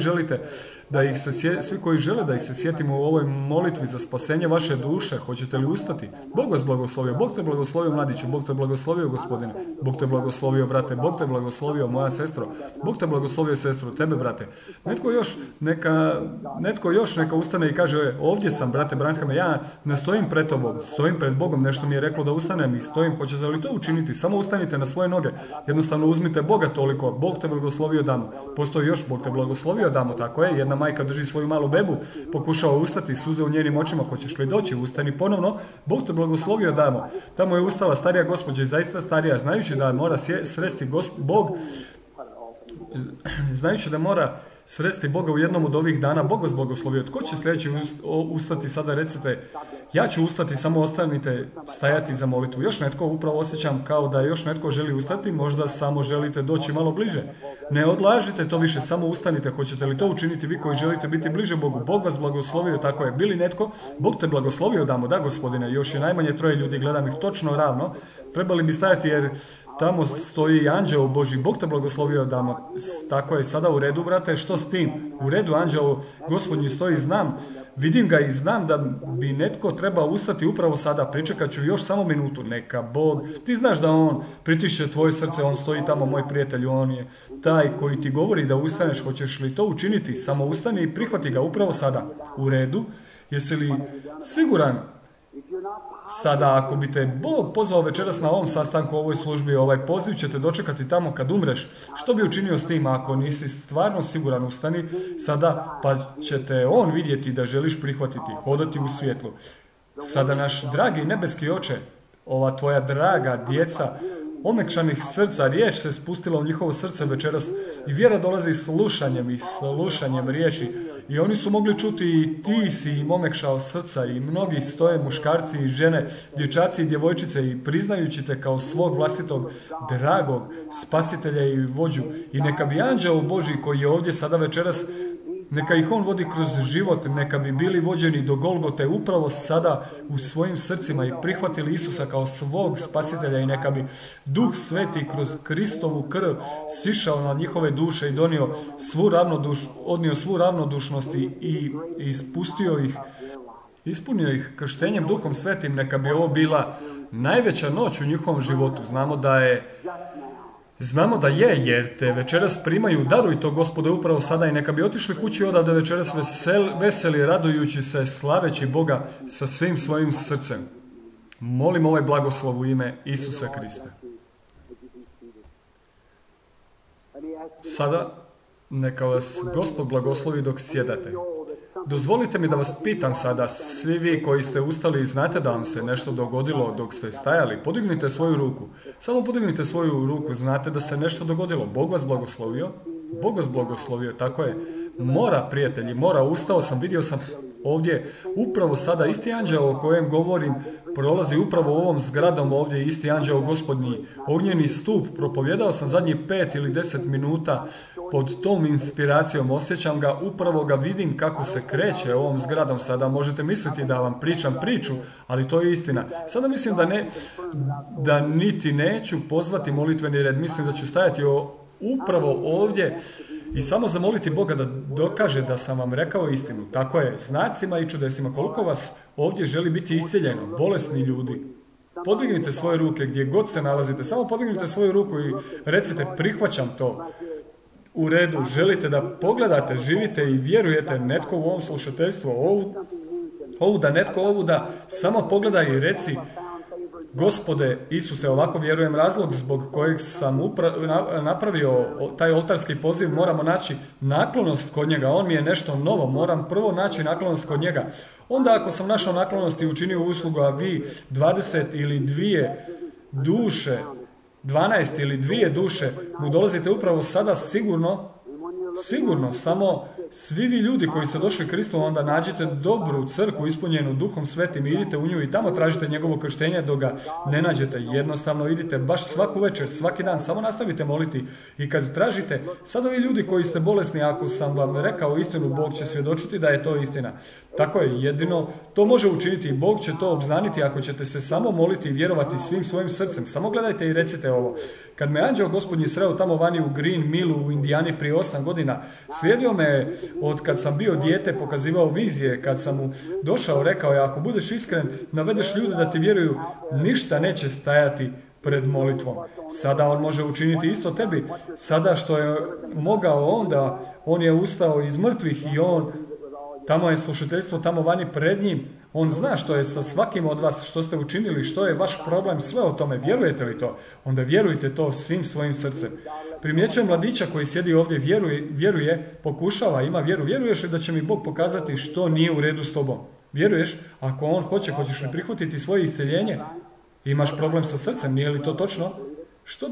žele da ih se sjetimo u ovoj molitvi za spasenje vaše duše, hoćete li ustati? Bog vas blagoslovio. Bog te blagoslovio, mladiću. Bog te blagoslovio, Gospodine. Bog te blagoslovio, brate. Bog te blagoslovio, moja sestro. Bog te blagoslovio, sestro, tebe, brate. Netko još neka ustane i kaže, ovdje sam, brate Branhame, ja ne stojim pred tobom, stojim pred Bogom, nešto mi je reklo da ustanem i stojim, hoćete li to učiniti? Samo ustanite na svoje noge, jednostavno uzmite Boga toliko, Bog te blagoslovio damo. Postoji još, Bog te blagoslovio damo, tako je, jedna majka drži svoju malu bebu, pokušava ustati, suze u njenim očima, hoćeš li doći, ustani ponovno, Bog te blagoslovio damo. Tamo je ustala starija gospođa i zaista starija, znajući da mora sresti Bog, znajući da mora sresti Boga u jednom od ovih dana, Bog vas blagoslovio. Tko će sljedeći ustati sada, recite, ja ću ustati, samo ostanite stajati za molitvu. Još netko, upravo osjećam kao da još netko želi ustati, možda samo želite doći malo bliže. Ne odlažite to više, samo ustanite. Hoćete li to učiniti vi koji želite biti bliže Bogu? Bog vas blagoslovio, tako je. Bili netko? Bog te blagoslovio damo, da Gospodine, još je najmanje 3 ljudi, gledam ih točno ravno. Trebali bi stajati jer tamo stoji anđeo Božji, Bog te blagoslovio damo. Tako je, sada u redu, brate, što s tim? U redu, anđeo Gospodnji stoji, vidim ga i znam da bi netko trebao ustati upravo sada, pričekat ću još samo minutu, neka Bog, ti znaš da on pritišće tvoje srce, on stoji tamo, moj prijatelj, on je taj koji ti govori da ustaneš, hoćeš li to učiniti? Samo ustani i prihvati ga upravo sada. U redu, jesi li siguran? Sada, ako bi te Bog pozvao večeras na ovom sastanku, ovoj službi, ovaj poziv ćete dočekati tamo kad umreš. Što bi učinio s tim ako nisi stvarno siguran? Ustani sada, pa ćete on vidjeti da želiš prihvatiti, hodati u svjetlu. Sada, naš dragi nebeski oče, ova tvoja draga djeca, omekšanih srca, riječ se spustila u njihovo srce večeras i vjera dolazi slušanjem riječi. I oni su mogli čuti i ti si im omekšao srca i mnogi stoje muškarci i žene, dječaci i djevojčice i priznajući te kao svog vlastitog dragog spasitelja i vođu. I neka bi anđeo Božji koji je ovdje sada večeras, neka ih on vodi kroz život, neka bi bili vođeni do Golgote upravo sada u svojim srcima i prihvatili Isusa kao svog spasitelja i neka bi Duh Sveti kroz Kristovu krv sišao na njihove duše i odnio svu ravnodušnost i ispunio ih krštenjem Duhom Svetim. Neka bi ovo bila najveća noć u njihovom životu. Znamo da je, jer te večeras primaju, daruj to Gospode upravo sada i neka bi otišli kući odavde večeras veseli, radujući se, slaveći Boga sa svim svojim srcem. Molim ovaj blagoslov u ime Isusa Krista. Sada neka vas Gospod blagoslovi dok sjedate. Dozvolite mi da vas pitam sada, svi vi koji ste ustali i znate da vam se nešto dogodilo dok ste stajali, podignite svoju ruku. Samo podignite svoju ruku, znate da se nešto dogodilo. Bog vas blagoslovio? Bog vas blagoslovio, tako je. Mora, prijatelji, mora, ustao sam, vidio sam ovdje upravo sada isti anđeo o kojem govorim prolazi upravo ovom zgradom ovdje, isti anđeo gospodnji, ognjeni stup. Propovjedao sam zadnjih 5 ili 10 minuta pod tom inspiracijom, osjećam ga, upravo ga vidim kako se kreće ovom zgradom. Sada možete misliti da vam pričam priču, ali to je istina. Sada mislim da niti neću pozvati molitveni red, mislim da ću stajati upravo ovdje i samo zamoliti Boga da dokaže da sam vam rekao istinu. Tako je, znacima i čudesima. Koliko vas ovdje želi biti iscijeljeno, bolesni ljudi, podignite svoje ruke gdje god se nalazite. Samo podignite svoju ruku i recite prihvaćam to. U redu, želite da pogledate, živite i vjerujete netko u ovom slušateljstvu, ovu da samo pogledaj i reci Gospode Isuse, ovako vjerujem, razlog zbog kojeg sam napravio taj oltarski poziv, moramo naći naklonost kod njega, on mi je nešto novo, moram prvo naći naklonost kod njega. Onda ako sam našao naklonost i učinio uslugu, a vi 20 ili 2 duše, 12 ili 2 duše mu dolazite upravo sada, sigurno, samo svi vi ljudi koji ste došli Kristu, onda nađite dobru crkvu ispunjenu Duhom Svetim i idite u nju i tamo tražite njegovo krštenje dok ga ne nađete. Jednostavno idite baš svaku večer, svaki dan, samo nastavite moliti i kad tražite, sada vi ljudi koji ste bolesni, ako sam vam rekao istinu, Bog će svjedočiti da je to istina. Tako je, jedino to može učiniti i Bog će to obznaniti ako ćete se samo moliti i vjerovati svim svojim srcem. Samo gledajte i recite ovo. Kad me anđeo gospodnji sreo tamo vani u Green Millu u Indijani prije 8 godina, slijedio me od kad sam bio dijete, pokazivao vizije, kad sam mu došao, rekao je, ako budeš iskren, navedeš ljude da ti vjeruju, ništa neće stajati pred molitvom. Sada on može učiniti isto tebi. Sada što je mogao onda, on je ustao iz mrtvih i on, tamo je slušateljstvo, tamo vani pred njim, on zna što je sa svakim od vas, što ste učinili, što je vaš problem, sve o tome. Vjerujete li to? Onda vjerujte to svim svojim srcem. Primjećujem mladića koji sjedi ovdje, vjeruje, pokušava, ima vjeru. Vjeruješ li da će mi Bog pokazati što nije u redu s tobom? Vjeruješ? Ako on hoćeš li prihvatiti svoje isceljenje? Imaš problem sa srcem, nije li to točno? Što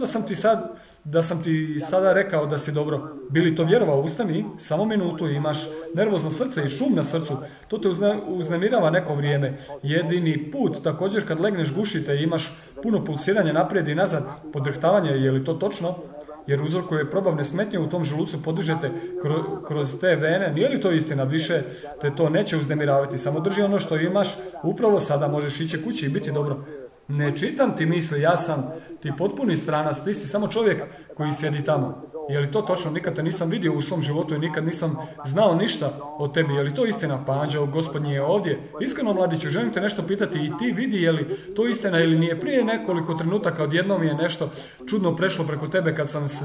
da sam ti sada rekao da si dobro? Bili to vjerovao? Ustani, samo minutu, imaš nervozno srce i šum na srcu. To te uznemirava neko vrijeme. Jedini put, također kad legneš gušite i imaš puno pulsiranja naprijed i nazad, podrhtavanje, je li to točno? Jer uzrokuje probavne smetnje u tom želucu, podižete kroz te vene. Nije li to istina? Više te to neće uznemiravati. Samo drži ono što imaš, upravo sada možeš ići kući i biti dobro. Ne čitam ti misli, ja sam ti potpuni stranac, ti si samo čovjek koji sjedi tamo. Je li to točno? Nikad te nisam vidio u svom životu i nikad nisam znao ništa o tebi. Je li to istina? Pa anđeo gospodnji je ovdje. Iskreno, mladiću, želim te nešto pitati i ti vidi je li to istina ili nije. Prije nekoliko trenutaka odjednom je nešto čudno prešlo preko tebe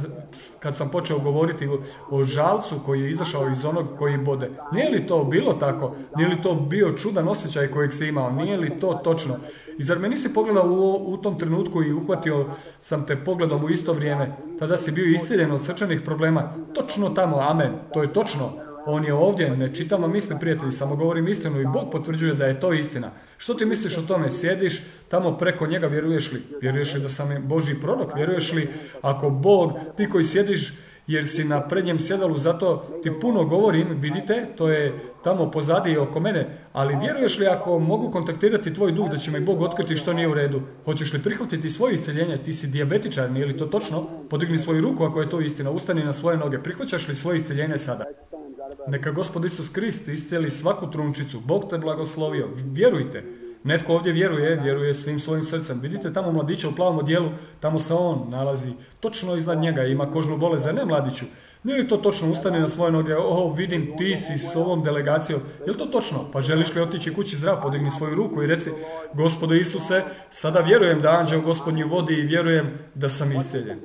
kad sam počeo govoriti o žalcu koji je izašao iz onog koji bode. Nije li to bilo tako? Nije li to bio čudan osjećaj kojeg si imao? Nije li to točno? I zar me nisi pogledao u tom trenutku i uhvatio sam te pogledom u isto vrijeme? Tada si bio iscijeljen od srčanih problema. Točno tamo, amen. To je točno. On je ovdje, ne čitam vam misli, prijatelji, samo govorim istinu i Bog potvrđuje da je to istina. Što ti misliš o tome? Sjediš tamo preko njega, vjeruješ li? Vjeruješ li da sam Božji prorok? Vjeruješ li ako Bog, ti koji sjediš jer si na prednjem sjedalu, zato ti puno govorim, vidite, to je tamo pozadi i oko mene, ali vjeruješ li ako mogu kontaktirati tvoj duh da će mi Bog otkriti što nije u redu? Hoćeš li prihvatiti svoje isceljenje? Ti si dijabetičar, nije li to točno? Podigni svoju ruku ako je to istina, ustani na svoje noge. Prihvaćaš li svoje isceljenje sada? Neka Gospod Isus Krist iscijeli svaku trunčicu. Bog te blagoslovio. Vjerujte. Netko ovdje vjeruje svim svojim srcem. Vidite tamo mladića u plavom odjelu, tamo se on nalazi točno iznad njega, ima kožnu bolest, ne mladiću? Nije li to točno? Ustani na svoje noge, vidim ti si s ovom delegacijom. Je li to točno? Pa želiš li otići kući zdrav? Podigni svoju ruku i reci, Gospode Isuse, sada vjerujem da anđeo Gospodnji vodi i vjerujem da sam iscijeljen.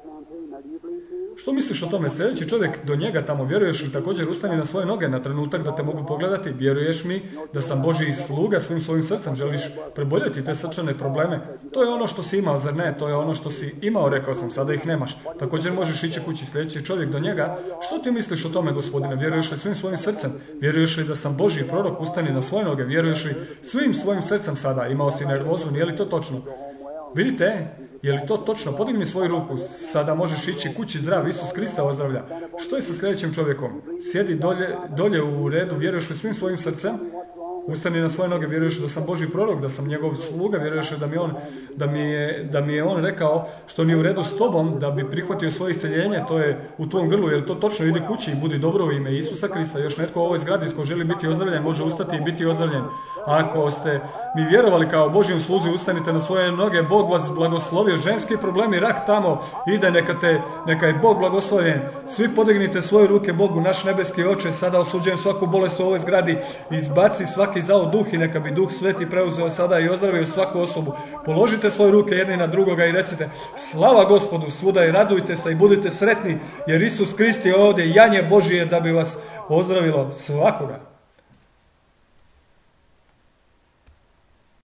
Što misliš o tome? Sljedeći čovjek do njega tamo, vjeruješ li također? Ustani na svoje noge na trenutak da te mogu pogledati? Vjeruješ mi da sam Božji sluga svim svojim srcem? Želiš preboljeti te srčane probleme? To je ono što si imao, zar ne? To je ono što si imao, rekao sam, sada ih nemaš. Također možeš ići kući. Sljedeći čovjek do njega, što ti misliš o tome, Gospodine? Vjeruješ li svim svojim srcem? Vjeruješ li da sam Božji prorok? Ustani na svoje noge. Vjeruješ li svim svojim srcem sada? Imao si nervozu, nije li to točno? Vidite, je li to točno? Podigni svoju ruku. Sada možeš ići kući zdrav. Isus Krista ozdravlja. Što je sa sljedećim čovjekom? Sjedi dolje u redu, vjeruješ li svim svojim srcem? Ustani na svoje noge, vjeruješ da sam Božji prorok, da sam njegov sluga, vjeruješ da mi je on rekao što nije u redu s tobom, da bi prihvatio svoje isceljenje, to je u tvom grlu, jer to točno, idi kući i budi dobro u ime Isusa Krista. Još netko u ovoj zgradi tko želi biti ozdravljen, može ustati i biti ozdravljen. Ako ste mi vjerovali kao Božjem sluzi, ustanite na svoje noge, Bog vas blagoslovio, ženski problemi, rak tamo ide, neka je Bog blagoslovljen. Svi podignite svoje ruke Bogu, naš nebeski Oče, sada osuđujem svaku bolest u ovoj zgradi, izbaci svaki zao duh i neka bi Duh Sveti preuzeo sada i ozdravio svaku osobu. Položite svoje ruke jedni na drugoga i recite slava Gospodu svuda i radujte se i budite sretni, jer Isus Krist je ovdje, janje Božije da bi vas ozdravilo svakoga.